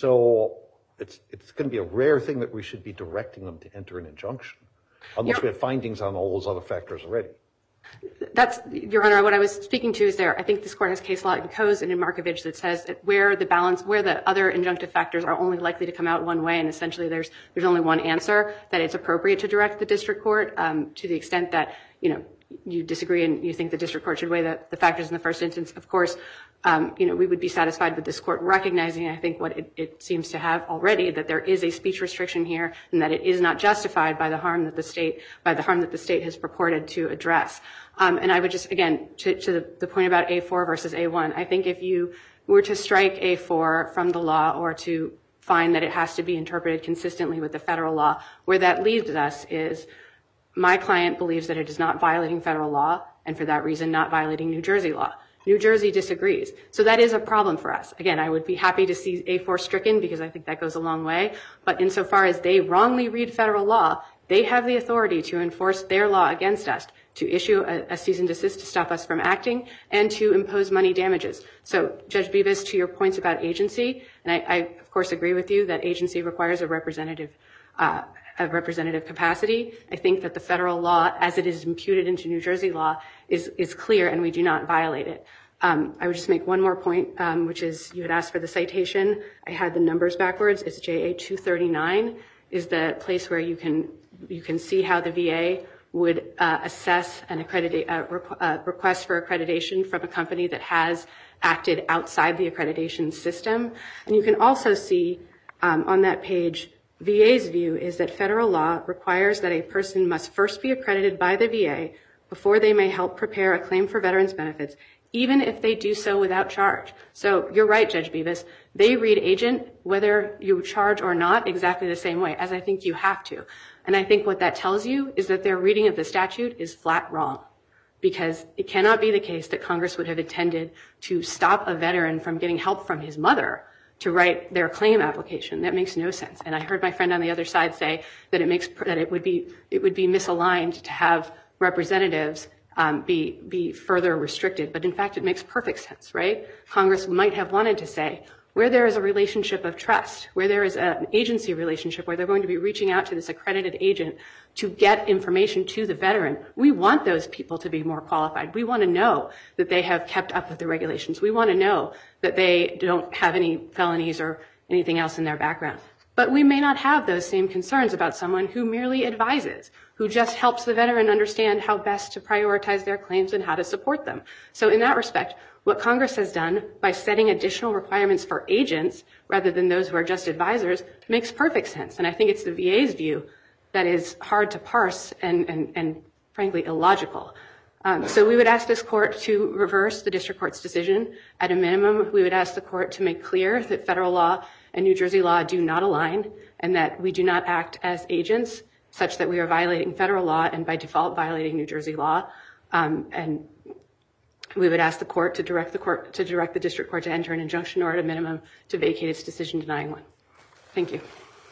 So it's it's going to be a rare thing that we should be directing them to enter an injunction, unless You're, we have findings on all those other factors already. That's, Your Honor, what I was speaking to is there, I think this court has case law in Coase and in Markovich that says that where the balance, where the other injunctive factors are only likely to come out one way, and essentially there's there's only one answer, that it's appropriate to direct the district court um, to the extent that, you know, you disagree and you think the district court should weigh the, the factors in the first instance. Of course, um, you know, we would be satisfied with this court recognizing, I think, what it, it seems to have already, that there is a speech restriction here and that it is not justified by the harm that the state, by the harm that the state has purported to address. Um, and I would just, again, to, to the, the point about A four versus A one, I think if you were to strike A four from the law or to find that it has to be interpreted consistently with the federal law, where that leaves us is my client believes that it is not violating federal law and for that reason not violating New Jersey law. New Jersey disagrees. So that is a problem for us. Again, I would be happy to see A four stricken because I think that goes a long way. But insofar as they wrongly read federal law, they have the authority to enforce their law against us, to issue a, a cease and desist to stop us from acting, and to impose money damages. So, Judge Bibas, to your points about agency, and I, I of course agree with you that agency requires a representative uh, a representative capacity. I think that the federal law, as it is imputed into New Jersey law, is, is clear and we do not violate it. Um, I would just make one more point, um, which is you had asked for the citation. I had the numbers backwards. It's J A two thirty-nine is the place where you can you can see how the V A would uh, assess an accredita- uh, requ- uh, request for accreditation from a company that has acted outside the accreditation system. And you can also see um, on that page, V A's view is that federal law requires that a person must first be accredited by the V A before they may help prepare a claim for veterans benefits, even if they do so without charge. So you're right, Judge Bibas. They read agent, whether you charge or not, exactly the same way, as I think you have to. And I think what that tells you is that their reading of the statute is flat wrong, because it cannot be the case that Congress would have intended to stop a veteran from getting help from his mother to write their claim application. That makes no sense. And I heard my friend on the other side say that it makes that it would be it would be misaligned to have representatives um, be be further restricted. But in fact, it makes perfect sense, right? Congress might have wanted to say, where there is a relationship of trust, where there is an agency relationship, where they're going to be reaching out to this accredited agent to get information to the veteran, we want those people to be more qualified. We want to know that they have kept up with the regulations. We want to know that they don't have any felonies or anything else in their background. But we may not have those same concerns about someone who merely advises, who just helps the veteran understand how best to prioritize their claims and how to support them. So in that respect, what Congress has done by setting additional requirements for agents rather than those who are just advisors makes perfect sense. And I think it's the V A's view that is hard to parse and, and, and frankly, illogical. Um, so we would ask this court to reverse the district court's decision. At a minimum, we would ask the court to make clear that federal law and New Jersey law do not align and that we do not act as agents such that we are violating federal law and by default violating New Jersey law. Um, and we would ask the court to direct the court to direct the district court to enter an injunction or at a minimum to vacate its decision denying one. Thank you.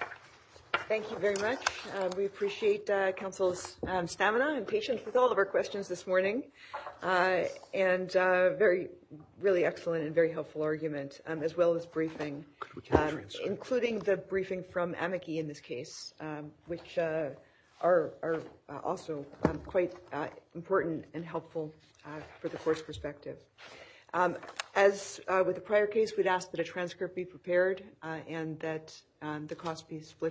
Thank you very much. Um, we appreciate uh, counsel's um, stamina and patience with all of our questions this morning, uh, and uh, very, really excellent and very helpful argument, um, as well as briefing, um, including the briefing from amici in this case, um, which uh, are, are uh, also um, quite uh, important and helpful uh, for the court's perspective. Um, As uh, with the prior case, we'd ask that a transcript be prepared uh, and that um, the cost be split